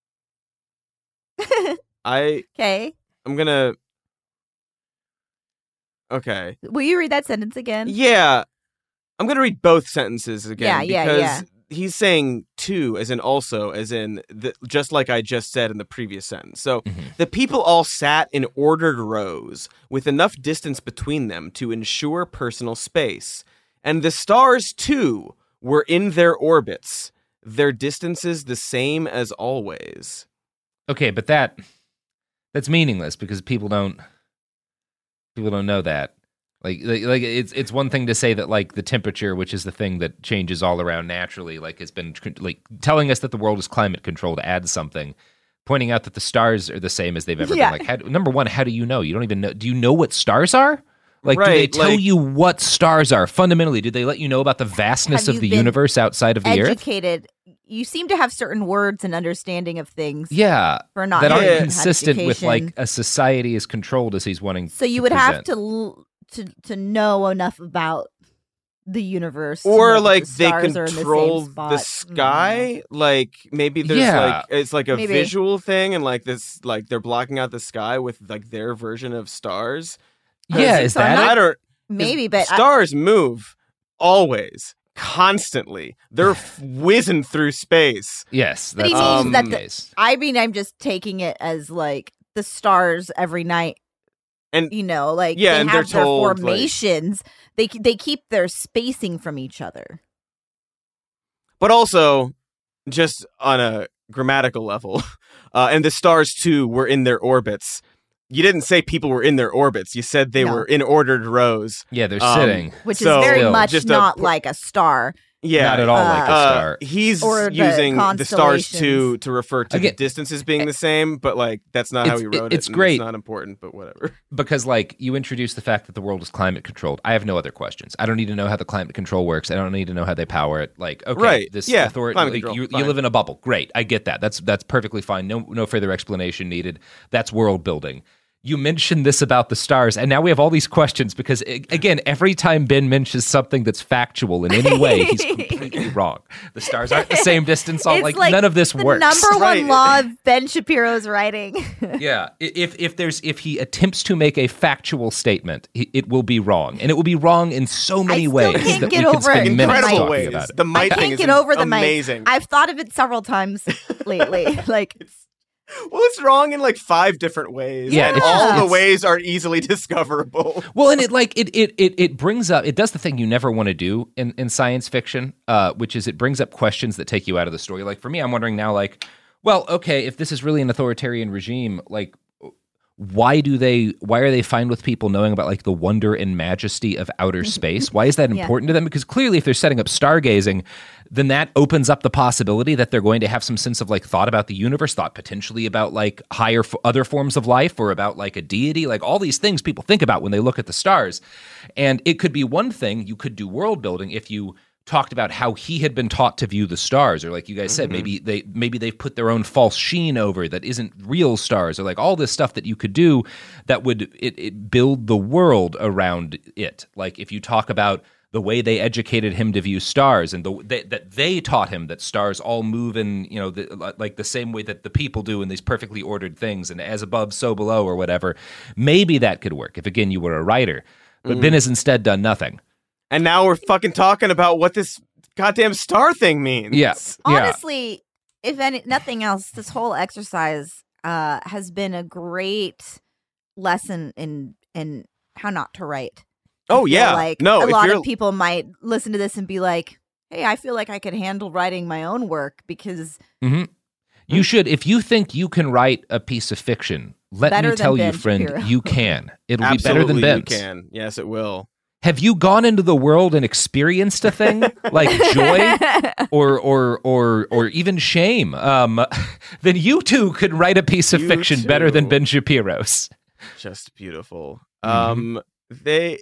I,
Okay.
I'm gonna... Okay.
Will you read that sentence again?
Yeah. I'm gonna read both sentences again.
Yeah, yeah,
because
yeah.
he's saying too, as in also, as in the, just like I just said in the previous sentence. So
Mhm.
the people all sat in ordered rows with enough distance between them to ensure personal space. And the stars too were in their orbits, their distances the same as always.
Okay, but that that's meaningless because people don't people don't know that. Like, like, like it's it's one thing to say that like the temperature, which is the thing that changes all around naturally, like has been like telling us that the world is climate controlled, adds something. Pointing out that the stars are the same as they've ever
Yeah.
been. Like, how, number one, how do you know? You don't even know. Do you know what stars are? Like, do they
Right,
tell
like-
you what stars are? Fundamentally, do they let you know about the vastness
Have
of
you
the
been
universe outside of the Earth?
Educated. You seem to have certain words and understanding of things.
Yeah,
For not
that aren't
having had
consistent with like
education.
a society as controlled as he's wanting.
So you
to
would have
present.
to l- to to know enough about the universe, to know
Or
that
like
the
they
stars are in the same
control the,
spot.
sky. Like maybe there's
Yeah.
like it's like a
Maybe.
visual thing, and like this, like they're blocking out the sky with like their version of stars.
Yeah, is
So I'm
that
not-
it?
I don't.
Maybe, but I-
stars move always, constantly. They're f- whizzing through space.
Yes,
But he
that's
means
um,
that
the
the,
case.
I mean, I'm just taking it as like the stars every night,
And
you know, like
Yeah,
they
and
have
they're
their
told, like-
formations. They they keep their spacing from each other.
but also just on a grammatical level, uh, and the stars too were in their orbits. You didn't say people were in their orbits. You said they
No.
were in ordered rows.
Yeah, they're
Um,
sitting.
Which
So,
is very
Still,
much
just a
not
por-
like a star.
Yeah,
Not at all like a
uh,
star.
He's
Or the
using the stars to
constellations.
to refer to
Again,
the distances being the same, but like that's not how
It's-
he wrote it.
it's
and
great.
It's not important, but whatever.
Because, like, you introduce the fact that the world is climate controlled. I have no other questions. I don't need to know how the climate control works. I don't need to know how they power it. Like, okay,
Right.
this
Yeah,
authority,
climate
like,
control,
you, you
fine.
live in a bubble. Great, I get that. That's that's perfectly fine. No no further explanation needed. That's world building. You mentioned this about the stars, and now we have all these questions because, a- again, every time Ben mentions something that's factual in any way, he's completely wrong. The stars aren't the same distance. All
It's
like,
like
none of this
the
works.
number one
Right.
law of Ben Shapiro's writing.
Yeah, I- if if there's if he attempts to make a factual statement, he, it will be wrong, and it will be wrong in so many
still
ways
can't
that
get
we could
over
spend
it.
minutes
Incredible
talking
ways.
about it.
The
I
might thing
can't
is
get over the
amazing.
mic. I've thought of it several times lately. Like,
Well, it's wrong in like five different ways.
Yeah,
and
it's-
all the
it's-
ways are easily discoverable.
Well, and it like it it it it brings up it does the thing you never want to do in in science fiction, uh, which is it brings up questions that take you out of the story. Like for me, I'm wondering now, like, well, okay, if this is really an authoritarian regime, like. Why do they? Why are they fine with people knowing about like the wonder and majesty of outer space? Why is that
Yeah.
important to them? Because clearly, if they're setting up stargazing, then that opens up the possibility that they're going to have some sense of like thought about the universe, thought potentially about like higher f- other forms of life, or about like a deity, like all these things people think about when they look at the stars. And it could be one thing you could do world building if you talked about how he had been taught to view the stars, or like you guys said, maybe they maybe they've put their own false sheen over that isn't real stars, or like all this stuff that you could do that would it, it build the world around it. Like if you talk about the way they educated him to view stars, and the they, that they taught him that stars all move in, you know, the, like the same way that the people do in these perfectly ordered things, and as above, so below, or whatever. Maybe that could work if again you were a writer. But Ben has instead done nothing.
And now we're fucking talking about what this goddamn star thing means.
Yeah.
honestly, if any, nothing else, this whole exercise uh, has been a great lesson in in how not to write. I
Oh
feel
yeah.
like
no,
a
if
lot
you're
of people might listen to this and be like, "Hey, I feel like I could handle writing my own work because
Mm-hmm. You should, if you think you can write a piece of fiction, let
Better
me
than
tell you,
Ben
friend,
Shapiro.
you can. It'll
absolutely
be better than
you
Ben's.
can. Yes, it will.
Have you gone into the world and experienced a thing like joy or or or or even shame? Um, then you too could write a piece of
You
fiction better than
too.
Ben Shapiro's.
Just beautiful.
Mhm.
Um, they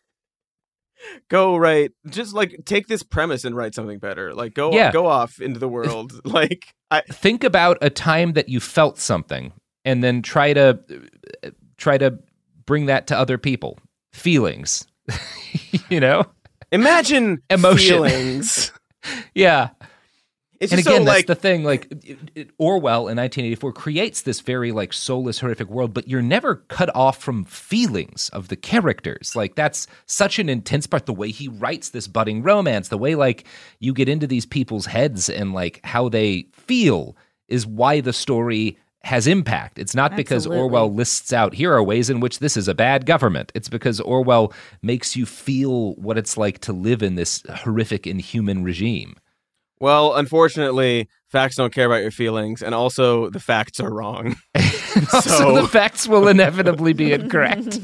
go right. Just like take this premise and write something better. Like go
Yeah.
go off into the world. like I
Think about a time that you felt something, and then try to try to bring that to other people. Feelings, you know,
imagine
Emotion.
feelings.
yeah.
It's
And
just
again,
so
that's
like
the thing. Like it, it, Orwell in nineteen eighty-four creates this very like soulless, horrific world, but you're never cut off from feelings of the characters. Like that's such an intense part. The way he writes this budding romance, the way like you get into these people's heads and like how they feel is why the story has impact. It's not because
Absolutely.
Orwell lists out, here are ways in which this is a bad government. It's because Orwell makes you feel what it's like to live in this horrific, inhuman regime.
Well, unfortunately, facts don't care about your feelings, and also the facts are wrong.
Also,
So-
the facts will inevitably be incorrect.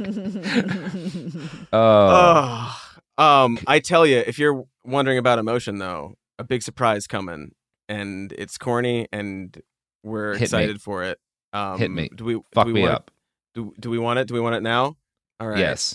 Oh.
Ugh. um, I tell you, if you're wondering about emotion, though, a big surprise coming, and it's corny, and we're
Hit me.
excited for it. Um,
Hit me.
Do we
Fuck
do we
me
want
up.
It, do do we want it? Do we want it now? All right.
Yes.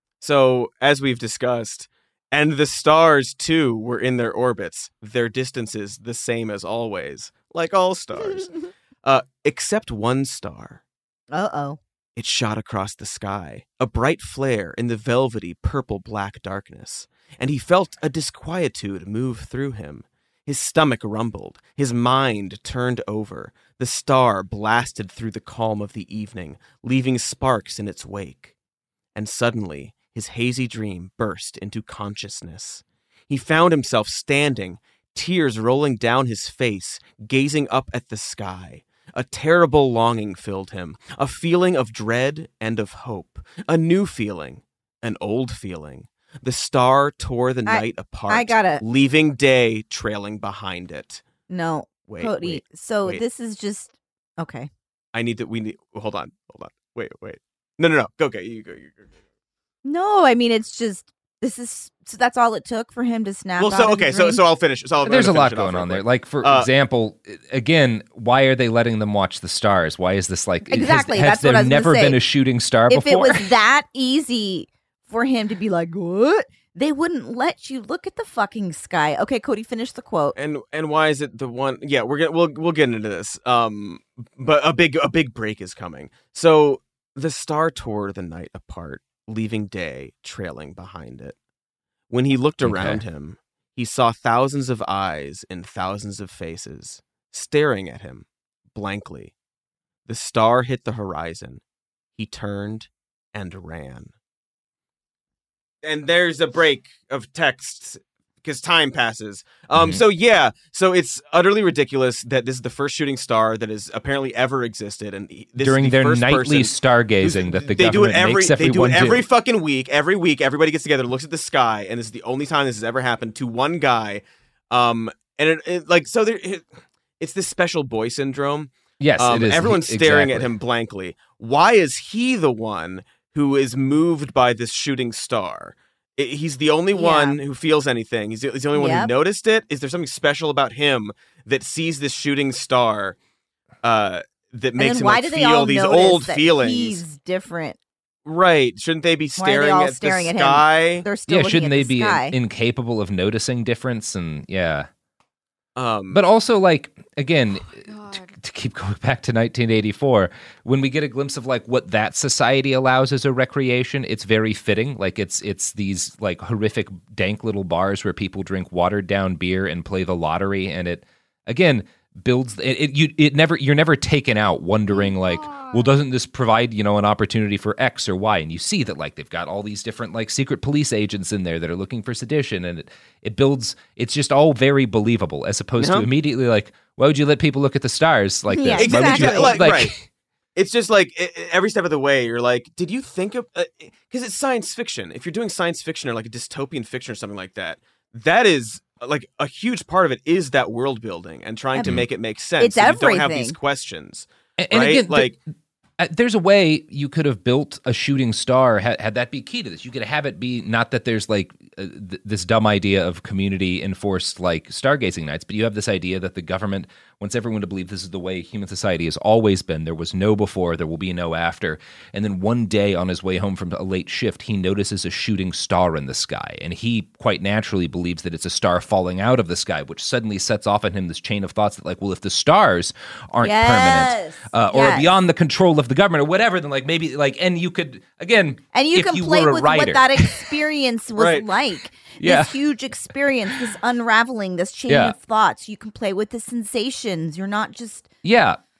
So, as we've discussed, and the stars too were in their orbits, their distances the same as always, like all stars, uh, except one star.
Uh oh.
It shot across the sky, a bright flare in the velvety purple-black darkness, and he felt a disquietude move through him. His stomach rumbled, his mind turned over. The star blasted through the calm of the evening, leaving sparks in its wake. And suddenly, his hazy dream burst into consciousness. He found himself standing, tears rolling down his face, gazing up at the sky. A terrible longing filled him, a feeling of dread and of hope, a new feeling, an old feeling. The star tore the
I-
night apart,
I gotta-
leaving day trailing behind it.
No,
Wait,
Cody.
wait,
so
wait.
this is just okay.
I need to. We need. Hold on. Hold on. Wait. Wait. No. No. No. Go. Okay. You go. You go.
No, I mean it's just this is so that's all it took for him to snap.
Well,
out
so
of
okay.
his
So
dream?
so I'll finish. So I'll,
There's a
I'm gonna
lot
finish it off
going
real
on there.
quick.
Like, for
Uh,
example, again, why are they letting them watch the stars? Why is this like...
Exactly,
Has, has
that's
there
what I was gonna
never
say.
been a shooting star
if
before?
it was that easy for him to be like, what? They wouldn't let you look at the fucking sky. Okay, Cody, finish the quote.
And and why is it the one? Yeah, we're gonna we'll we'll get into this. Um, but a big a big break is coming. So the star tore the night apart, leaving day trailing behind it. When he looked around
Okay.
him, he saw thousands of eyes in thousands of faces staring at him blankly. The star hit the horizon. He turned and ran. And there's a break of text because time passes. Um,
Mhm.
So yeah, so it's utterly ridiculous that this is the first shooting star that has apparently ever existed, and he- this
During
is the
their
first
nightly
person
stargazing that the
they do it
government
every
makes
they do
everyone
it every
do.
fucking week. Every week, everybody gets together, looks at the sky, and this is the only time this has ever happened to one guy. Um, and it, it like so there, it, it's this special boy syndrome.
Yes,
um,
it is.
Everyone's
He-
staring
exactly.
at him blankly. Why is he the one who is moved by this shooting star? I- He's the only
Yeah.
one who feels anything. He's the, he's the only one who
Yep.
noticed it. Is there something special about him that sees this shooting star uh, that
And
makes
then
him
why
like,
do they
feel
all
these
notice
old
that
feelings?
He's different.
Right. Shouldn't they be
Why are
staring
they all
at
staring
the
at
sky?
him? They're still
Yeah,
looking
shouldn't
at
they
the
be in-
sky.
incapable of noticing difference? And yeah.
Um,
But also, like, again, to, to keep going back to nineteen eighty-four, when we get a glimpse of like what that society allows as a recreation, it's very fitting. Like, it's it's these like horrific, dank little bars where people drink watered down beer and play the lottery, and it again builds it. it you it never you're never taken out wondering like, well, doesn't this provide you know an opportunity for X or Y? And you see that like they've got all these different like secret police agents in there that are looking for sedition, and it it builds. It's just all very believable as opposed
Uh-huh.
to immediately like, why would you let people look at the stars like
Yeah,
this? Why would you
exactly.
Like,
like,
right. It's just like i- i- every step of the way, you're like, did you think of? Because it's science fiction. If you're doing science fiction or like a dystopian fiction or something like that, that is like a huge part of it is that world building and trying to
Mhm.
make it make sense.
It's
so you don't have
everything.
these questions,
And, and
right?
again,
like,
th- uh, there's a way you could have built a shooting star had, had that be key to this. You could have it be not that there's like uh, th- this dumb idea of community enforced like stargazing nights, but you have this idea that the government wants everyone to believe this is the way human society has always been. There was no before, there will be no after. And then one day on his way home from a late shift, he notices a shooting star in the sky. And he quite naturally believes that it's a star falling out of the sky, which suddenly sets off in him this chain of thoughts that like, well, if the stars aren't
Yes.
permanent uh, or
Yes.
beyond the control of the government or whatever, then like maybe like, and you could, again,
And you
if
can
you
play
were a
with
writer,
what that experience was
Right.
like.
Yeah.
This huge experience, this unraveling, this chain
Yeah.
of thoughts. You can play with the sensations. You're not just
yeah.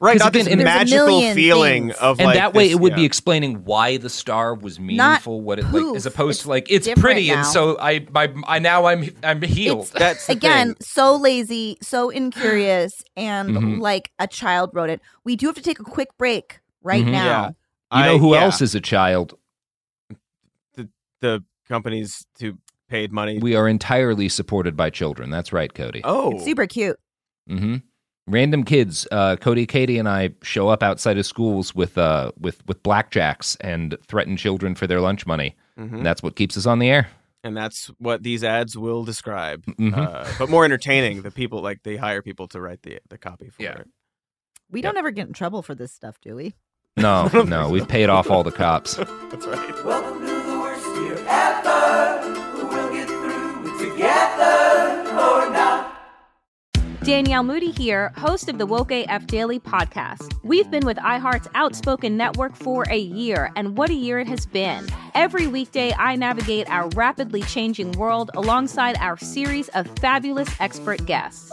Right,
'Cause
not this
again, and-
magical
million
feeling
things.
of
and
like
that way
this-
it would
yeah.
be explaining why the star was meaningful, what it like,
poof.
as opposed
It's
to like it's
different
pretty,
now.
and so I, my, I now I'm, I'm healed.
It's,
That's the
again,
thing.
so lazy, so incurious, and
Mhm.
like a child wrote it. We do have to take a quick break right
Mhm.
now.
Yeah.
You know
I-
who
yeah.
else is a child?
The, the companies who paid money.
We are entirely supported by children. That's right, Cody.
oh,
It's super cute.
Mm-hmm. Random kids. Uh, Cody, Katie, and I show up outside of schools with uh, with with blackjacks and threaten children for their lunch money.
Mhm.
And that's what keeps us on the air.
and that's what these ads will describe.
Mhm.
Uh, but more entertaining. The people like they hire people to write the the copy for
Yeah.
it.
We don't ever get in trouble for this stuff, do we?
No, no, we've paid off all the cops.
That's right.
Welcome to the worst year ever. We'll get through it together or not.
Danielle Moody here, host of the Woke A F Daily podcast. We've been with iHeart's Outspoken Network for a year, and what a year it has been. Every weekday, I navigate our rapidly changing world alongside our series of fabulous expert guests.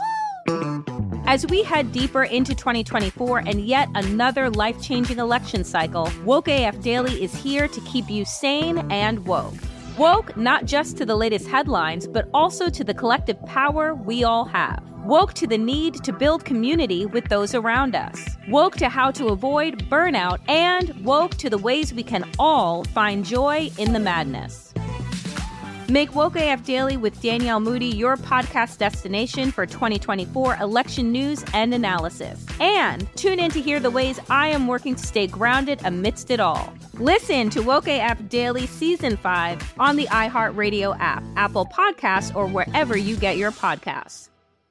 As we head deeper into twenty twenty-four and yet another life-changing election cycle, Woke A F Daily is here to keep you sane and woke. Woke not just to the latest headlines, but also to the collective power we all have. Woke to the need to build community with those around us. Woke to how to avoid burnout, and woke to the ways we can all find joy in the madness. Make Woke A F Daily with Danielle Moody your podcast destination for twenty twenty-four election news and analysis. And tune in to hear the ways I am working to stay grounded amidst it all. Listen to Woke A F Daily Season five on the iHeartRadio app, Apple Podcasts, or wherever you get your podcasts.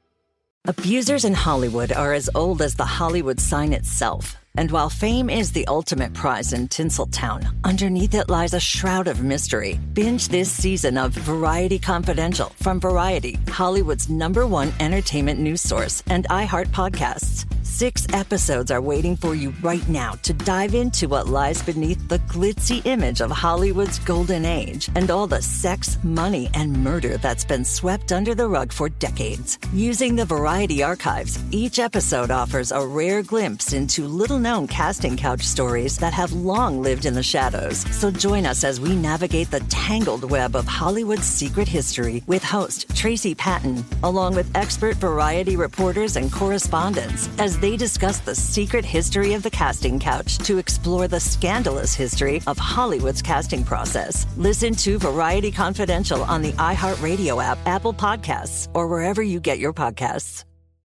Abusers in Hollywood are as old as the Hollywood sign itself. And while fame is the ultimate prize in Tinseltown, underneath it lies a shroud of mystery. Binge this season of Variety Confidential from Variety, Hollywood's number one entertainment news source, and iHeart Podcasts. Six episodes are waiting for you right now to dive into what lies beneath the glitzy image of Hollywood's golden age and all the sex, money, and murder that's been swept under the rug for decades. Using the Variety archives, each episode offers a rare glimpse into little-known casting couch stories that have long lived in the shadows. So join us as we navigate the tangled web of Hollywood's secret history with host Tracy Patton, along with expert Variety reporters and correspondents, as they discuss the secret history of the casting couch to explore the scandalous history of Hollywood's casting process. Listen to Variety Confidential on the iHeartRadio app, Apple Podcasts, or wherever you get your podcasts.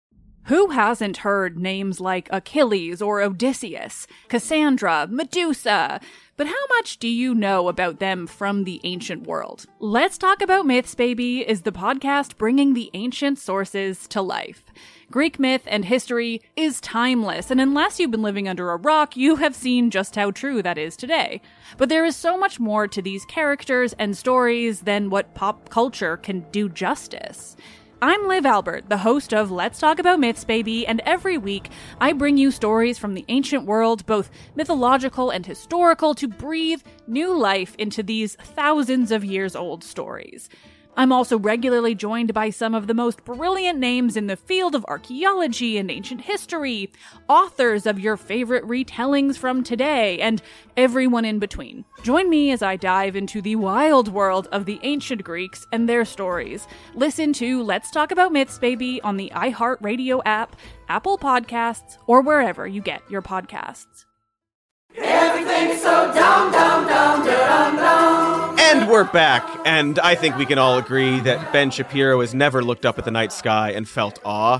Who hasn't heard names like Achilles or Odysseus, Cassandra, Medusa? But how much do you know about them from the ancient world? Let's Talk About Myths, Baby is the podcast bringing the ancient sources to life. Greek myth and history is timeless, and unless you've been living under a rock, you have seen just how true that is today. But there is so much more to these characters and stories than what pop culture can do justice. I'm Liv Albert, the host of Let's Talk About Myths, Baby, and every week I bring you stories from the ancient world, both mythological and historical, to breathe new life into these thousands of years old stories. I'm also regularly joined by some of the most brilliant names in the field of archaeology and ancient history, authors of your favorite retellings from today, and everyone in between. Join me as I dive into the wild world of the ancient Greeks and their stories. Listen to Let's Talk About Myths, Baby on the iHeartRadio app, Apple Podcasts, or wherever you get your podcasts.
Everything's so dumb, dumb, dumb, dumb, dumb.
And we're back, and I think we can all agree that Ben Shapiro has never looked up at the night sky and felt awe.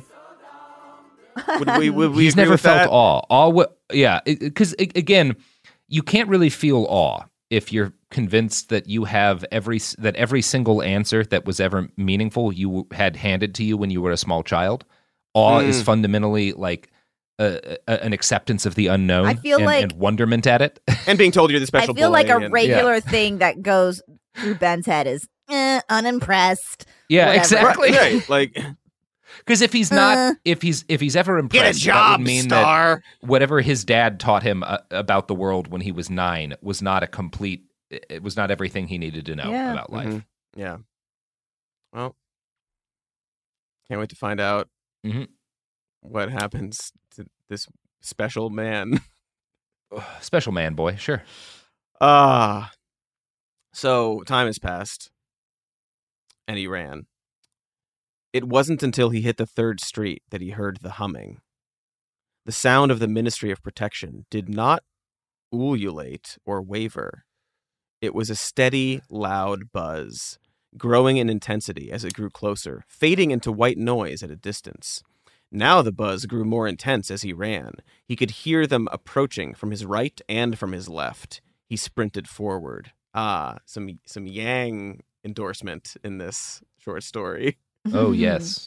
Would we, would we
He's
agree
never
with
felt
that?
awe. Awe, w- yeah, because again, you can't really feel awe if you're convinced that you have every that every single answer that was ever meaningful you had handed to you when you were a small child. Awe
Mm.
is fundamentally like a, a, an acceptance of the unknown.
I feel
and,
like-
and wonderment at it,
and being told you're the special.
I feel like a
bully and-
regular
Yeah.
thing that goes through Ben's head is eh, unimpressed.
Yeah,
whatever.
exactly.
Right, right, like
because if he's not,
Uh,
if he's if he's ever
get a
impressed, that
job,
would mean
star.
that whatever his dad taught him uh, about the world when he was nine was not a complete. It was not everything he needed to know
Yeah.
about life.
Mhm. Yeah. Well, can't wait to find out
Mhm.
what happens to this special man.
Special man boy, sure.
Ah. Uh, so time has passed, and he ran. It wasn't until he hit the third street that he heard the humming. The sound of the Ministry of Protection did not ululate or waver. It was a steady, loud buzz, growing in intensity as it grew closer, fading into white noise at a distance. Now the buzz grew more intense as he ran. He could hear them approaching from his right and from his left. He sprinted forward. Ah, some some Yang endorsement in this short story.
Oh, yes.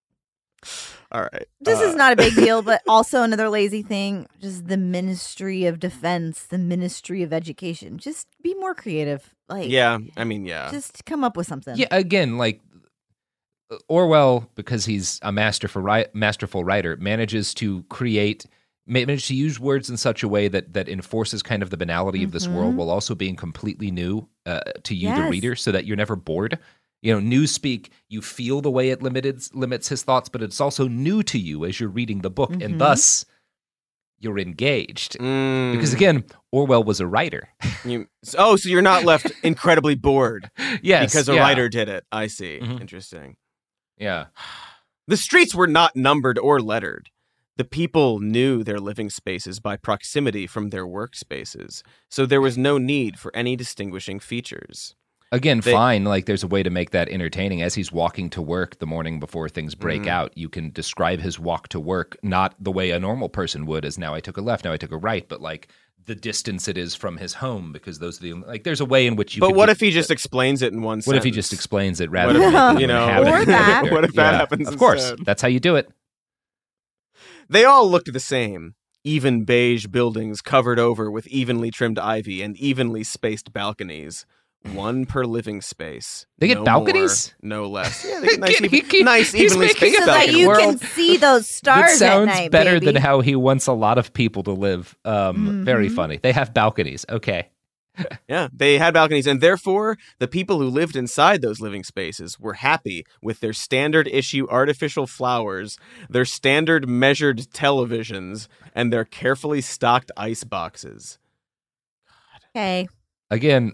All right.
This
uh,
is not a big deal, but also another lazy thing. Just the Ministry of Defense, the Ministry of Education. Just be more creative. Like,
yeah, I mean, yeah.
Just come up with something.
Yeah, again, like Orwell, because he's a masterful, ri- masterful writer, manages to create, manages to use words in such a way that that enforces kind of the banality mm-hmm. of this world while also being completely new uh, to you, yes. the reader, so that you're never bored. You know, newspeak, you feel the way it limited, limits his thoughts, but it's also new to you as you're reading the book, mm-hmm. and thus you're engaged.
Mm.
Because again, Orwell was a writer.
You, oh, so you're not left incredibly bored.
Yes.
Because a
yeah.
writer did it. I see.
Mm-hmm.
Interesting.
Yeah.
The streets were not numbered or lettered. The people knew their living spaces by proximity from their workspaces, so there was no need for any distinguishing features.
Again,
They,
fine, like there's a way to make that entertaining. As he's walking to work the morning before things break
mm-hmm.
out, you can describe his walk to work not the way a normal person would, as now I took a left, now I took a right, but like the distance it is from his home, because those are the, like there's a way in which you
But
could
what
do,
if he just explains it in one
What
sentence?
if he just explains it rather
what if,
than
you know,
or that.
What if that
yeah,
happens
Of course,
instead?
that's how you do it.
They all looked the same. Even beige buildings covered over with evenly trimmed ivy and evenly spaced balconies. One per living space.
They get
no
balconies?
More, no less. Yeah, they get nice,
He-
even,
he-
nice
he's
evenly
making
spaced
So that
balconies.
you
World-
can see those
That
stars
sounds
at night,
better
baby.
than how he wants a lot of people to live. Um,
Mm-hmm.
Very funny. They have balconies. Okay.
Yeah, they had balconies, and therefore the people who lived inside those living spaces were happy with their standard issue artificial flowers, their standard measured televisions, and their carefully stocked ice boxes.
Okay.
Again,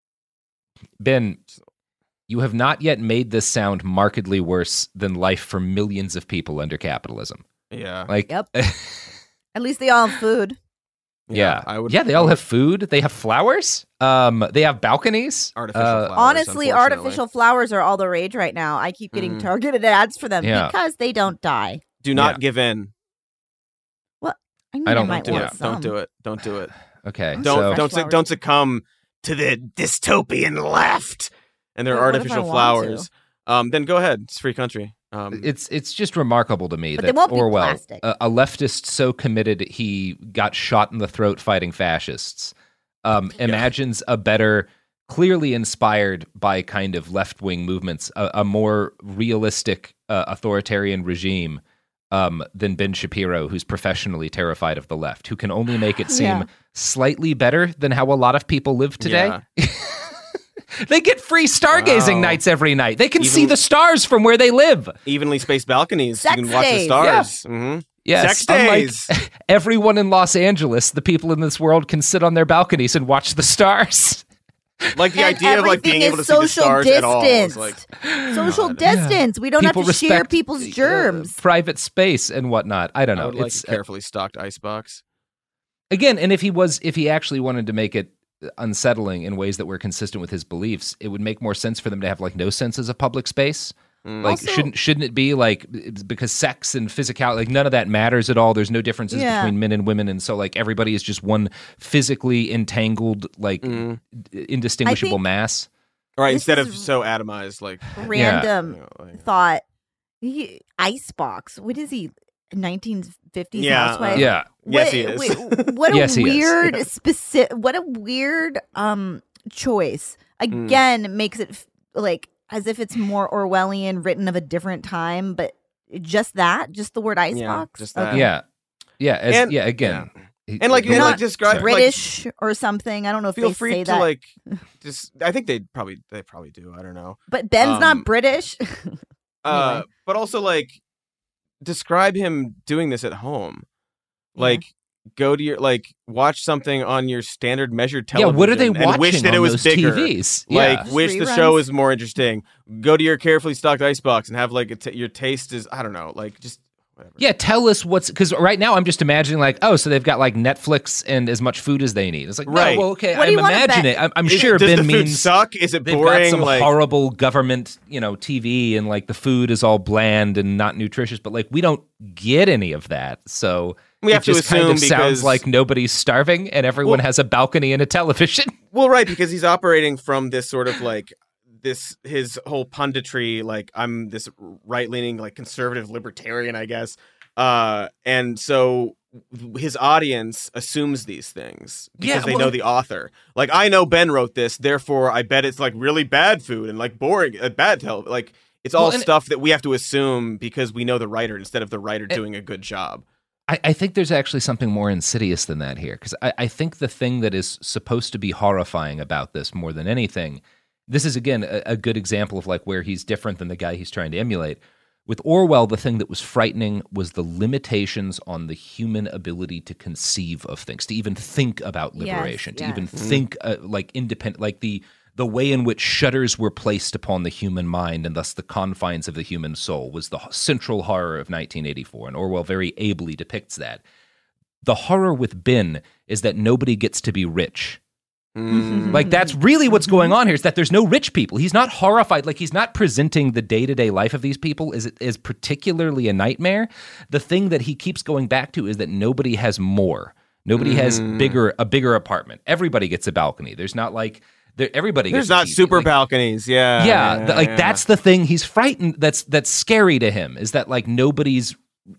Ben, you have not yet made this sound markedly worse than life for millions of people under capitalism.
Yeah.
Like,
Yep. At least they all have food.
yeah,
I would.
yeah, they all have food. They have flowers. Um, they have balconies.
Artificial
Uh,
flowers.
Honestly,
unfortunately.
artificial flowers are all the rage right now. I keep getting
Mhm.
targeted ads for them
Yeah.
because they don't die.
Do not
Yeah.
give in.
I, mean,
I don't
I might
do
want
Yeah,
some.
don't do it. Don't do it.
Okay,
I'm
Don't
so
fresh
don't su-
flowers.
don't succumb to the dystopian left and their
But what if I
artificial
want
flowers. Um, then go ahead. It's free country. Um,
it's it's just remarkable to me
But they
that
won't be
Orwell,
plastic.
a, a leftist so committed he got shot in the throat fighting fascists, um, imagines a better, clearly inspired by kind of left wing movements, a, a more realistic uh, authoritarian regime um, than Ben Shapiro, who's professionally terrified of the left, who can only make it seem
Yeah.
slightly better than how a lot of people live today.
Yeah.
They get free stargazing
Wow.
nights every night. They can
Even-
see the stars from where they live.
evenly spaced balconies.
Sex
you can watch the
days.
stars. Mhm.
Yes,
Sex
unlike
days.
everyone in Los Angeles, the people in this world can sit on their balconies and watch the stars.
Like the
And
idea of like being
everything
able to
is
see the
social
stars at all. Is
distanced.
like,
Social
God.
distance. We don't
People
have to share
respect,
people's
uh,
germs.
private space and whatnot. I don't
I
know.
would like
It's
a carefully stocked icebox.
again, and if he was, if he actually wanted to make it unsettling in ways that were consistent with his beliefs, it would make more sense for them to have like no senses of public space.
Mm.
Like,
Also-
shouldn't shouldn't it be like it's because sex and physicality, like none of that matters at all. There's no differences
Yeah.
between men and women, and so like everybody is just one physically entangled, like
Mm.
d- indistinguishable
I think-
mass.
Right,
This
instead of
is-
so atomized, like
Random
you know, like-
thought. He, icebox. What is he? nineteen fifties
Yeah,
housewife.
uh,
Yeah.
Yes,
What-
he is.
wait, what a
Yes, he is.
weird specific. What a weird um choice.
Mm.
Again, makes it f- like as if it's more Orwellian, written of a different time. But just that, just the word icebox.
just that.
Okay.
Yeah, yeah, as,
And-
yeah. Again,
And like,
the
and
word-
like describe like,
British or something. I don't know if
feel
they
free
say
to
that.
like just. I think they probably they probably do. I don't know.
but Ben's
um,
not British.
Uh,
Anyway.
but also like describe him doing this at home. Like, go to your like watch something on your standard measured
Yeah,
television.
what are they
and
watching
wish that
on
it was
those
bigger.
T Vs?
Like,
Yeah.
wish the
Reruns.
show was more interesting. Go to your carefully stocked icebox and have like a t- your taste is I don't know, like just. Whatever.
Yeah, tell us what's because right now I'm just imagining like, oh, so they've got like Netflix and as much food as they need. It's like,
Right.
no, well, okay,
What do
I'm
you wanna
imagining
bet?
it. I'm, I'm
Is-
sure
does
Ben
the food
means
suck? Is it
they've
boring?
got some
Like-
horrible government, you know, T V and like the food is all bland and not nutritious, but like we don't get any of that. So
We
it
have to
just kind
assume
of sounds
because-
like nobody's starving and everyone
Well-
has a balcony and a television.
Well, right, because he's operating from this sort of like this his whole punditry, like I'm this right leaning, like conservative libertarian, I guess. Uh, and so his audience assumes these things because
Yeah,
they
well-
know the author. Like, I know Ben wrote this, therefore I bet it's like really bad food and like boring, uh, bad tell. Like, it's all
Well, and-
stuff that we have to assume because we know the writer instead of the writer doing a good job.
I, I think there's actually something more insidious than that here, because I, I think the thing that is supposed to be horrifying about this more than anything, this is, again, a, a good example of like where he's different than the guy he's trying to emulate. With Orwell, the thing that was frightening was the limitations on the human ability to conceive of things, to even think about
Yes,
liberation, to
yes.
even think uh, like independent, like the the way in which shutters were placed upon the human mind and thus the confines of the human soul was the central horror of nineteen eighty-four, and Orwell very ably depicts that. The horror with Ben is that nobody gets to be rich.
Mm.
Like, that's really what's going on here, is that there's no rich people. He's not horrified. Like, he's not presenting the day-to-day life of these people as, as particularly a nightmare. The thing that he keeps going back to is that nobody has more. Nobody has
Mm.
bigger a bigger apartment. Everybody gets a balcony. There's not like there, everybody.
There's
gets a
not
T V.
super
Like,
balconies, yeah.
yeah, the- like
yeah.
that's the thing. He's frightened. That's that's scary to him. Is that like nobody's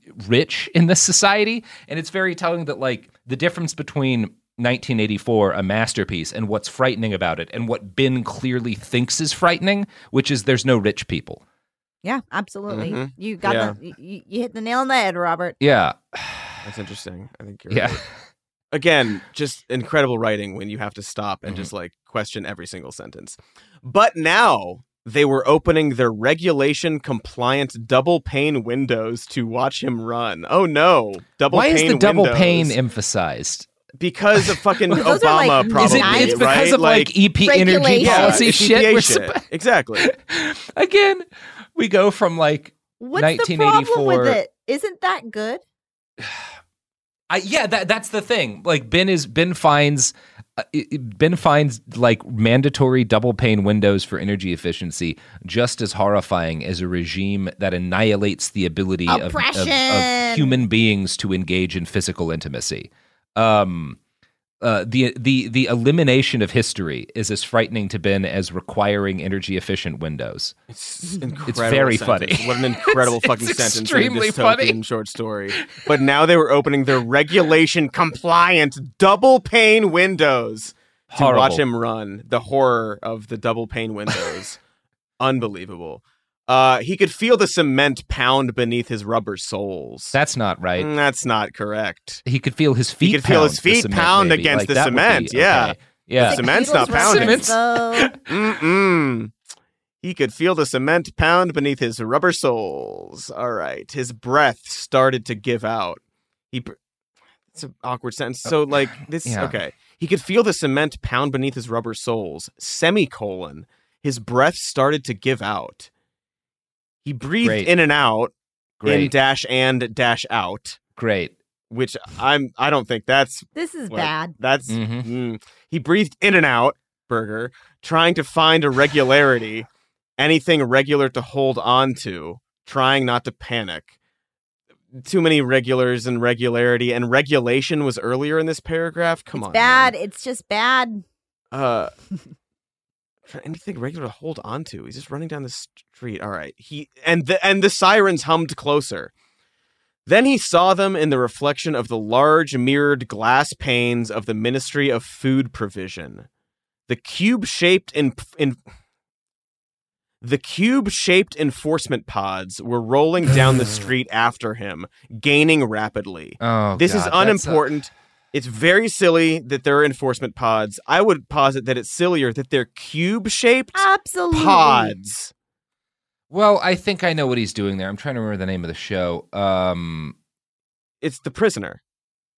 rich in this society, and it's very telling that like the difference between nineteen eighty-four, a masterpiece, and what's frightening about it, and what Ben clearly thinks is frightening, which is there's no rich people.
Yeah, absolutely.
Mhm.
You got
Yeah.
the you, you hit the nail on the head, Robert.
Yeah,
That's interesting. I think you're
yeah.
right. Again, just incredible writing when you have to stop and
Mm-hmm.
just like question every single sentence. But now they were opening their regulation compliant double pane windows to watch him run. Oh no. Double
Why
pane
is the double
windows.
pane emphasized?
Because of fucking
Those are,
Obama,
like,
probably.
Is it,
Nice.
it's because
right?
of like, E P energy
Regulations.
yeah,
policy
it's
shit.
E P A
We're
shit.
suppo-
Exactly.
Again, we go from like
What's the
nineteen
problem
eighty-four.
with it? Isn't that good?
I, yeah, that that's the thing. Like Ben is Ben finds uh, it- Ben finds like mandatory double pane windows for energy efficiency just as horrifying as a regime that annihilates the ability of, of, of
Oppression.
human beings to engage in physical intimacy. Um, uh, the the the elimination of history is as frightening to Ben as requiring energy efficient windows.
It's incredible.
It's very
sentence.
funny.
What an incredible
It's-
fucking
it's
sentence in a
extremely
dystopian
funny.
short story. But now they were opening their regulation compliant double pane windows to
Horrible.
watch him run. The horror of the double pane windows. Unbelievable. Uh, he could feel the cement pound beneath his rubber soles.
That's not right.
Mm, That's not correct.
He could feel his feet.
He could feel his
pound the
feet
cement,
pound
maybe.
against
Like,
the
that would be
cement, yeah.
okay. Yeah.
The cement's not
Beatles
pounding.
reference, though.
Mm-mm. He could feel the cement pound beneath his rubber soles. All right. His breath started to give out. He. Br- it's an awkward sentence. So, like, this.
Yeah.
Okay. He could feel the cement pound beneath his rubber soles. Semicolon. His breath started to give out. He breathed
Great.
in and out. In
Great.
dash and dash out.
Great.
Which I'm. I don't think that's.
This is
what-
bad.
That's.
Mhm.
mm. He breathed in and out. Burger, trying to find a regularity, anything regular to hold on to, trying not to panic. Too many regulars and regularity, and regulation was earlier in this paragraph. Come
It's
on,
bad.
man.
It's just bad.
Uh, anything regular to hold on to. He's just running down the street. All right. He and the and the sirens hummed closer. Then he saw them in the reflection of the large mirrored glass panes of the Ministry of Food Provision. The cube-shaped in, in the cube-shaped enforcement pods were rolling down the street after him, gaining rapidly.
Oh,
this
God,
is
that's a-
unimportant. It's very silly that there are enforcement pods. I would posit that it's sillier that they're cube-shaped
Absolutely.
pods.
Well, I think I know what he's doing there. I'm trying to remember the name of the show. Um,
It's The Prisoner.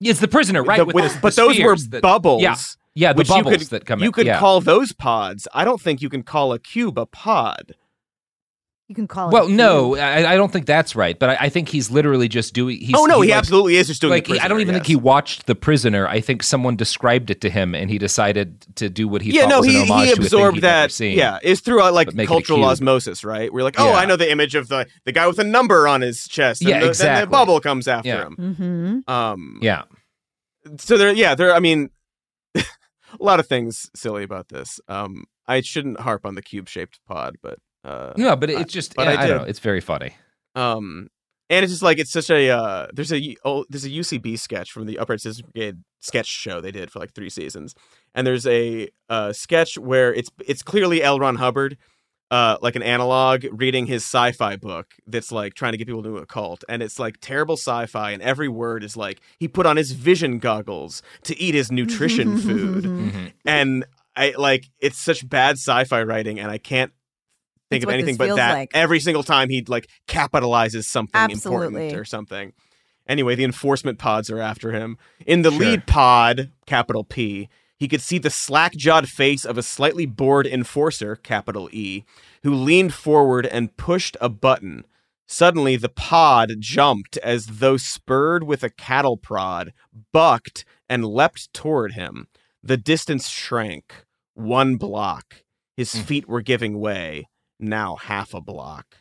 It's the prisoner, right?
The-
with
with-
the-
but
the
those were
spheres that-
bubbles.
Yeah, yeah, the
which
bubbles
you could,
that come.
You
in.
could
yeah.
call those pods. I don't think you can call a cube a pod.
You can call it.
Well,
a
no,
cube.
I, I don't think that's right. But I, I think he's literally just doing. He's,
oh no, he,
like,
absolutely is just doing.
Like
the
he, I don't
prisoner,
even
yes.
think he watched The Prisoner. I think someone described it to him, and he decided to do what he
yeah,
thought
no,
was
he
an homage
he
to a thing
absorbed
he'd never
that.
seen.
Yeah, it's through uh, like
But make it a
cultural
cube.
osmosis, right? We're like, oh,
Yeah.
I know the image of the the guy with a number on his chest. And
Yeah,
the,
exactly.
Then the bubble comes after
Yeah.
him.
Mm-hmm.
Um,
Yeah.
So there, yeah, there. I mean, a lot of things silly about this. Um, I shouldn't harp on the cube-shaped pod, but uh,
No, but
I-
it's just.
but
I,
I
I don't
did.
know. It's very funny.
Um, and it's just like it's such a uh, there's a oh, there's a U C B sketch from the Upright Citizens Brigade sketch show they did for like three seasons, and there's a uh, sketch where it's it's clearly L. Ron Hubbard, uh, like an analog reading his sci-fi book that's like trying to get people to a cult, and it's like terrible sci-fi, and every word is like he put on his vision goggles to eat his nutrition food,
Mm-hmm.
and I like it's such bad sci-fi writing, and I can't think
That's
of
what
anything
this
but
feels
that
like.
every single time he like capitalizes something
Absolutely.
important or something. Anyway, the enforcement pods are after him. In the
Sure.
lead pod, capital P, he could see the slack-jawed face of a slightly bored enforcer, capital E, who leaned forward and pushed a button. Suddenly, the pod jumped as though spurred with a cattle prod, bucked, and leapt toward him. The distance shrank. One block. His
Mm.
feet were giving way. Now half a block.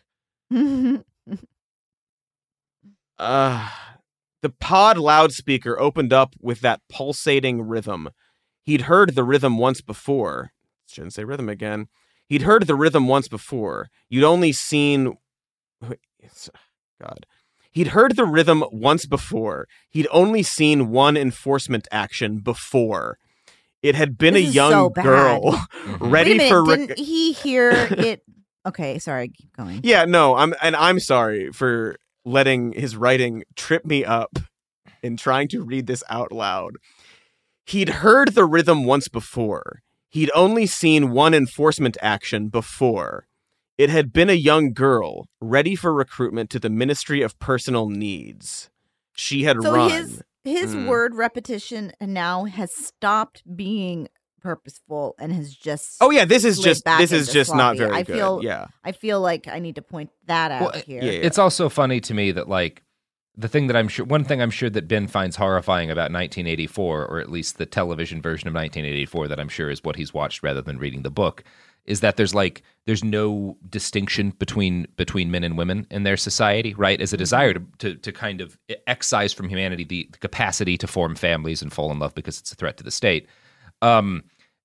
Uh, the pod loudspeaker opened up with that pulsating rhythm. He'd heard the rhythm once before. Shouldn't say rhythm again. He'd heard the rhythm once before. You'd only seen... It's- God. He'd heard the rhythm once before. He'd only seen one enforcement action before. It had been
This
a
is
young
so bad.
girl ready
Wait a minute,
for...
didn't he hear it? Okay, sorry, keep going.
Yeah, no, I'm and I'm sorry for letting his writing trip me up in trying to read this out loud. He'd heard the rhythm once before. He'd only seen one enforcement action before. It had been a young girl ready for recruitment to the Ministry of Personal Needs. She had
So
run.
his his
Mm.
word repetition now has stopped being purposeful and has just
Oh yeah, this is
slid
just
back
this is
into
just not
sloppy.
very
I
good.
feel
Yeah.
I feel like I need to point that out
Well,
here.
yeah, yeah.
It's also funny to me that like the thing that I'm sure one thing I'm sure that Ben finds horrifying about nineteen eighty-four, or at least the television version of nineteen eighty-four, that I'm sure is what he's watched rather than reading the book, is that there's like there's no distinction between between men and women in their society, right? As a desire to to, to kind of excise from humanity the, the capacity to form families and fall in love because it's a threat to the state. Um,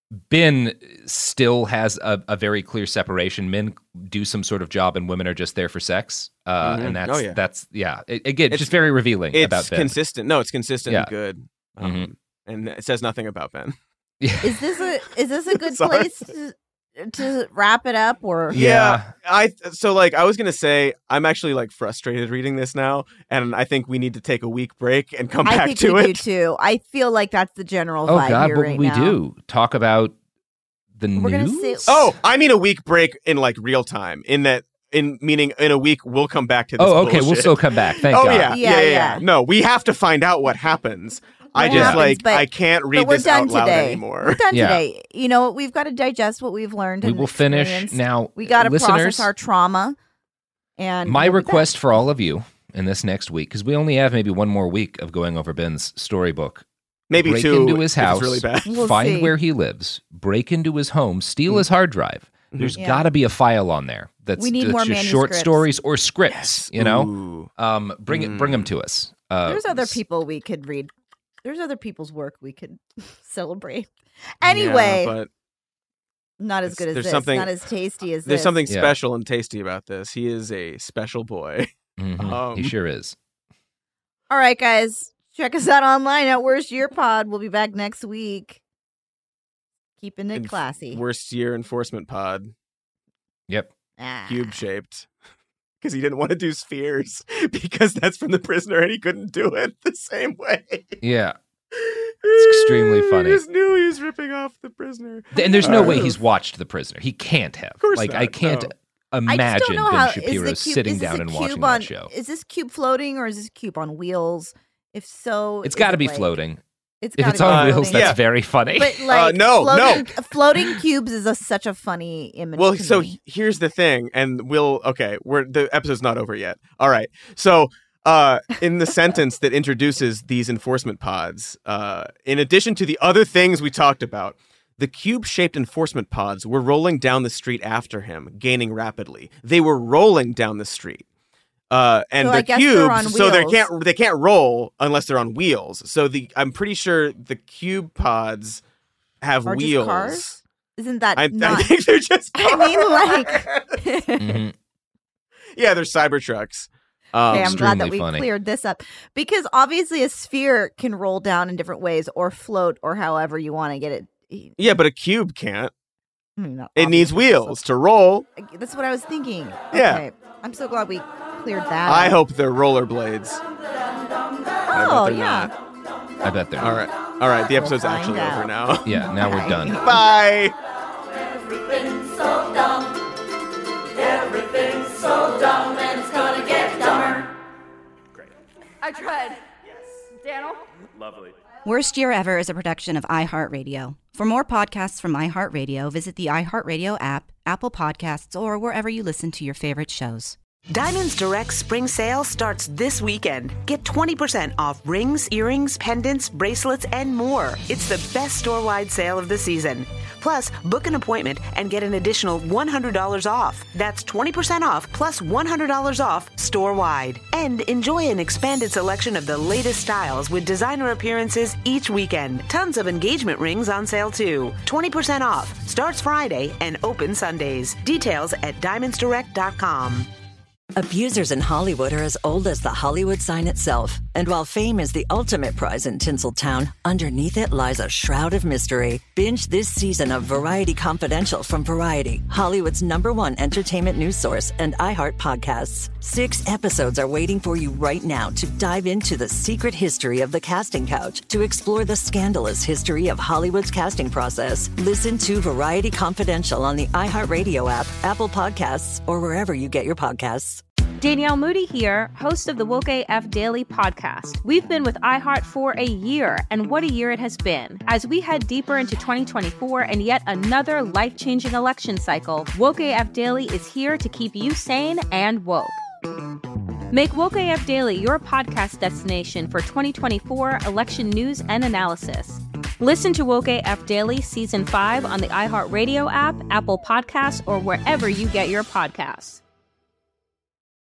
Ben still has a, a very clear separation. Men do some sort of job, and women are just there for sex. Uh,
Mhm.
And that's
Oh, yeah.
that's yeah. It, again,
It's-
just very revealing
It's
about Ben.
consistent. No, it's consistent
Yeah.
and good. Um,
Mhm.
And it says nothing about Ben.
Is this a is this a good
Sorry.
place to, to wrap it up or
Yeah, I so like I was gonna say I'm actually like frustrated reading this now, and I think we need to take a week break and come
I
back
think
to
we
it.
do too. I feel like that's the general
Oh
vibe
God,
here
what
right
we
now.
do talk about the
We're gonna
news.
say-
Oh, I mean a week break in like real time. In that, in meaning in a week we'll come back to this.
Oh, okay, we'll
bullshit.
still come back. Thank
oh
God.
yeah,
Yeah,
yeah, yeah,
yeah.
No, we have to find out what happens. I
What
just
happens,
like
but-
I can't read
but we're
this
done
out loud
today.
anymore.
We're done
Yeah.
today. You know, we've got to digest what we've learned.
We
and
will finish
experienced.
now.
We got to
listeners,
process our trauma. And
My
we'll be
request for all of you in this next week, because we only have maybe one more week of going over Ben's storybook.
Maybe
break
two
into his
if it's
house,
really bad.
We'll
find
see.
where he lives, break into his home, steal his hard drive. There's
Yeah.
got to be a file on there that's,
We need
that's
more
just short
manuscripts.
stories or scripts. You know,
Ooh.
um, bring it, bring them to us. Uh,
There's other people we could read. There's other people's work we could celebrate. Anyway,
Yeah, but
not as
it's-
good as
there's
this.
something-
Not as tasty as
there's
this.
something
Yeah.
special and tasty about this. He is a special boy.
mhm,
um,
he sure is.
All right, guys. Check us out online at Worst Year Pod. We'll be back next week. Keeping it
Enf-
classy.
Worst year enforcement pod,
Yep.
Ah.
cube shaped. Because he didn't want to do spheres because that's from The Prisoner and he couldn't do it the same way.
Yeah. It's extremely funny.
I just knew he was ripping off The Prisoner.
And there's no
Uh,
way he's watched The Prisoner. He can't have.
Of course
like
not,
I can't
no.
I just
imagine
don't know
Ben
how
Shapiro
is the cube,
sitting
is this
down
a
and
cube
watching
on,
that show.
Is this cube floating or is this cube on wheels? If so,
It's got to
is it
be
like-
floating.
It's
if
gotta
it's
be
on wheels,
floating.
that's
Yeah.
very funny.
But like
no,
floating,
no.
floating cubes is a, such a funny image.
Well,
to
so
me.
here's the thing, and we'll okay. We're the episode's not over yet. All right, so. Uh, in the sentence that introduces these enforcement pods, uh, in addition to the other things we talked about, the cube-shaped enforcement pods were rolling down the street after him, gaining rapidly. They were rolling down the street, uh, and
So I
the
guess they're on
cubes, so they
wheels.
can't they can't roll unless they're on wheels. So the I'm pretty sure the cube pods have
Or just
wheels.
cars? Isn't that
I,
not?
I think they're just.
I mean, like.
Mhm.
Yeah, they're Cybertrucks. Um,
Okay, I'm glad that
extremely
we
funny.
cleared this up because obviously a sphere can roll down in different ways or float or however you want to get it.
yeah, but a cube can't.
I mean, not
It needs
obviously,
wheels to roll.
so- That's what I was thinking.
Yeah.
Okay. I'm so glad we cleared that.
I
up.
hope they're rollerblades.
Oh,
they're
yeah.
not.
I bet they're
All right. All right. The episode's
We'll
actually
find
over
out.
now.
Yeah, now we're done.
Bye.
Everything's so dumb. Everything's so dumb, and it's gonna get dumber.
I tried. Yes. Daniel?
Lovely.
Worst Year Ever is a production of iHeartRadio. For more podcasts from iHeartRadio, visit the iHeartRadio app, Apple Podcasts, or wherever you listen to your favorite shows.
Diamonds Direct Spring Sale starts this weekend. Get twenty percent off rings, earrings, pendants, bracelets, and more. It's the best store-wide sale of the season. Plus, book an appointment and get an additional one hundred dollars off. That's twenty percent off plus one hundred dollars off store-wide. And enjoy an expanded selection of the latest styles with designer appearances each weekend. Tons of engagement rings on sale too. twenty percent off. Starts Friday and open Sundays. Details at diamonds direct dot com.
Abusers in Hollywood are as old as the Hollywood sign itself. And while fame is the ultimate prize in Tinseltown, underneath it lies a shroud of mystery. Binge this season of Variety Confidential from Variety, Hollywood's number one entertainment news source, and iHeart Podcasts. Six episodes are waiting for you right now to dive into the secret history of the casting couch, to explore the scandalous history of Hollywood's casting process. Listen to Variety Confidential on the iHeartRadio app, Apple Podcasts, or wherever you get your podcasts.
Danielle Moody here, host of the Woke A F Daily podcast. We've been with iHeart for a year, and what a year it has been. As we head deeper into twenty twenty-four and yet another life-changing election cycle, Woke A F Daily is here to keep you sane and woke. Make Woke A F Daily your podcast destination for twenty twenty-four election news and analysis. Listen to Woke A F Daily Season five on the iHeartRadio app, Apple Podcasts, or wherever you get your podcasts.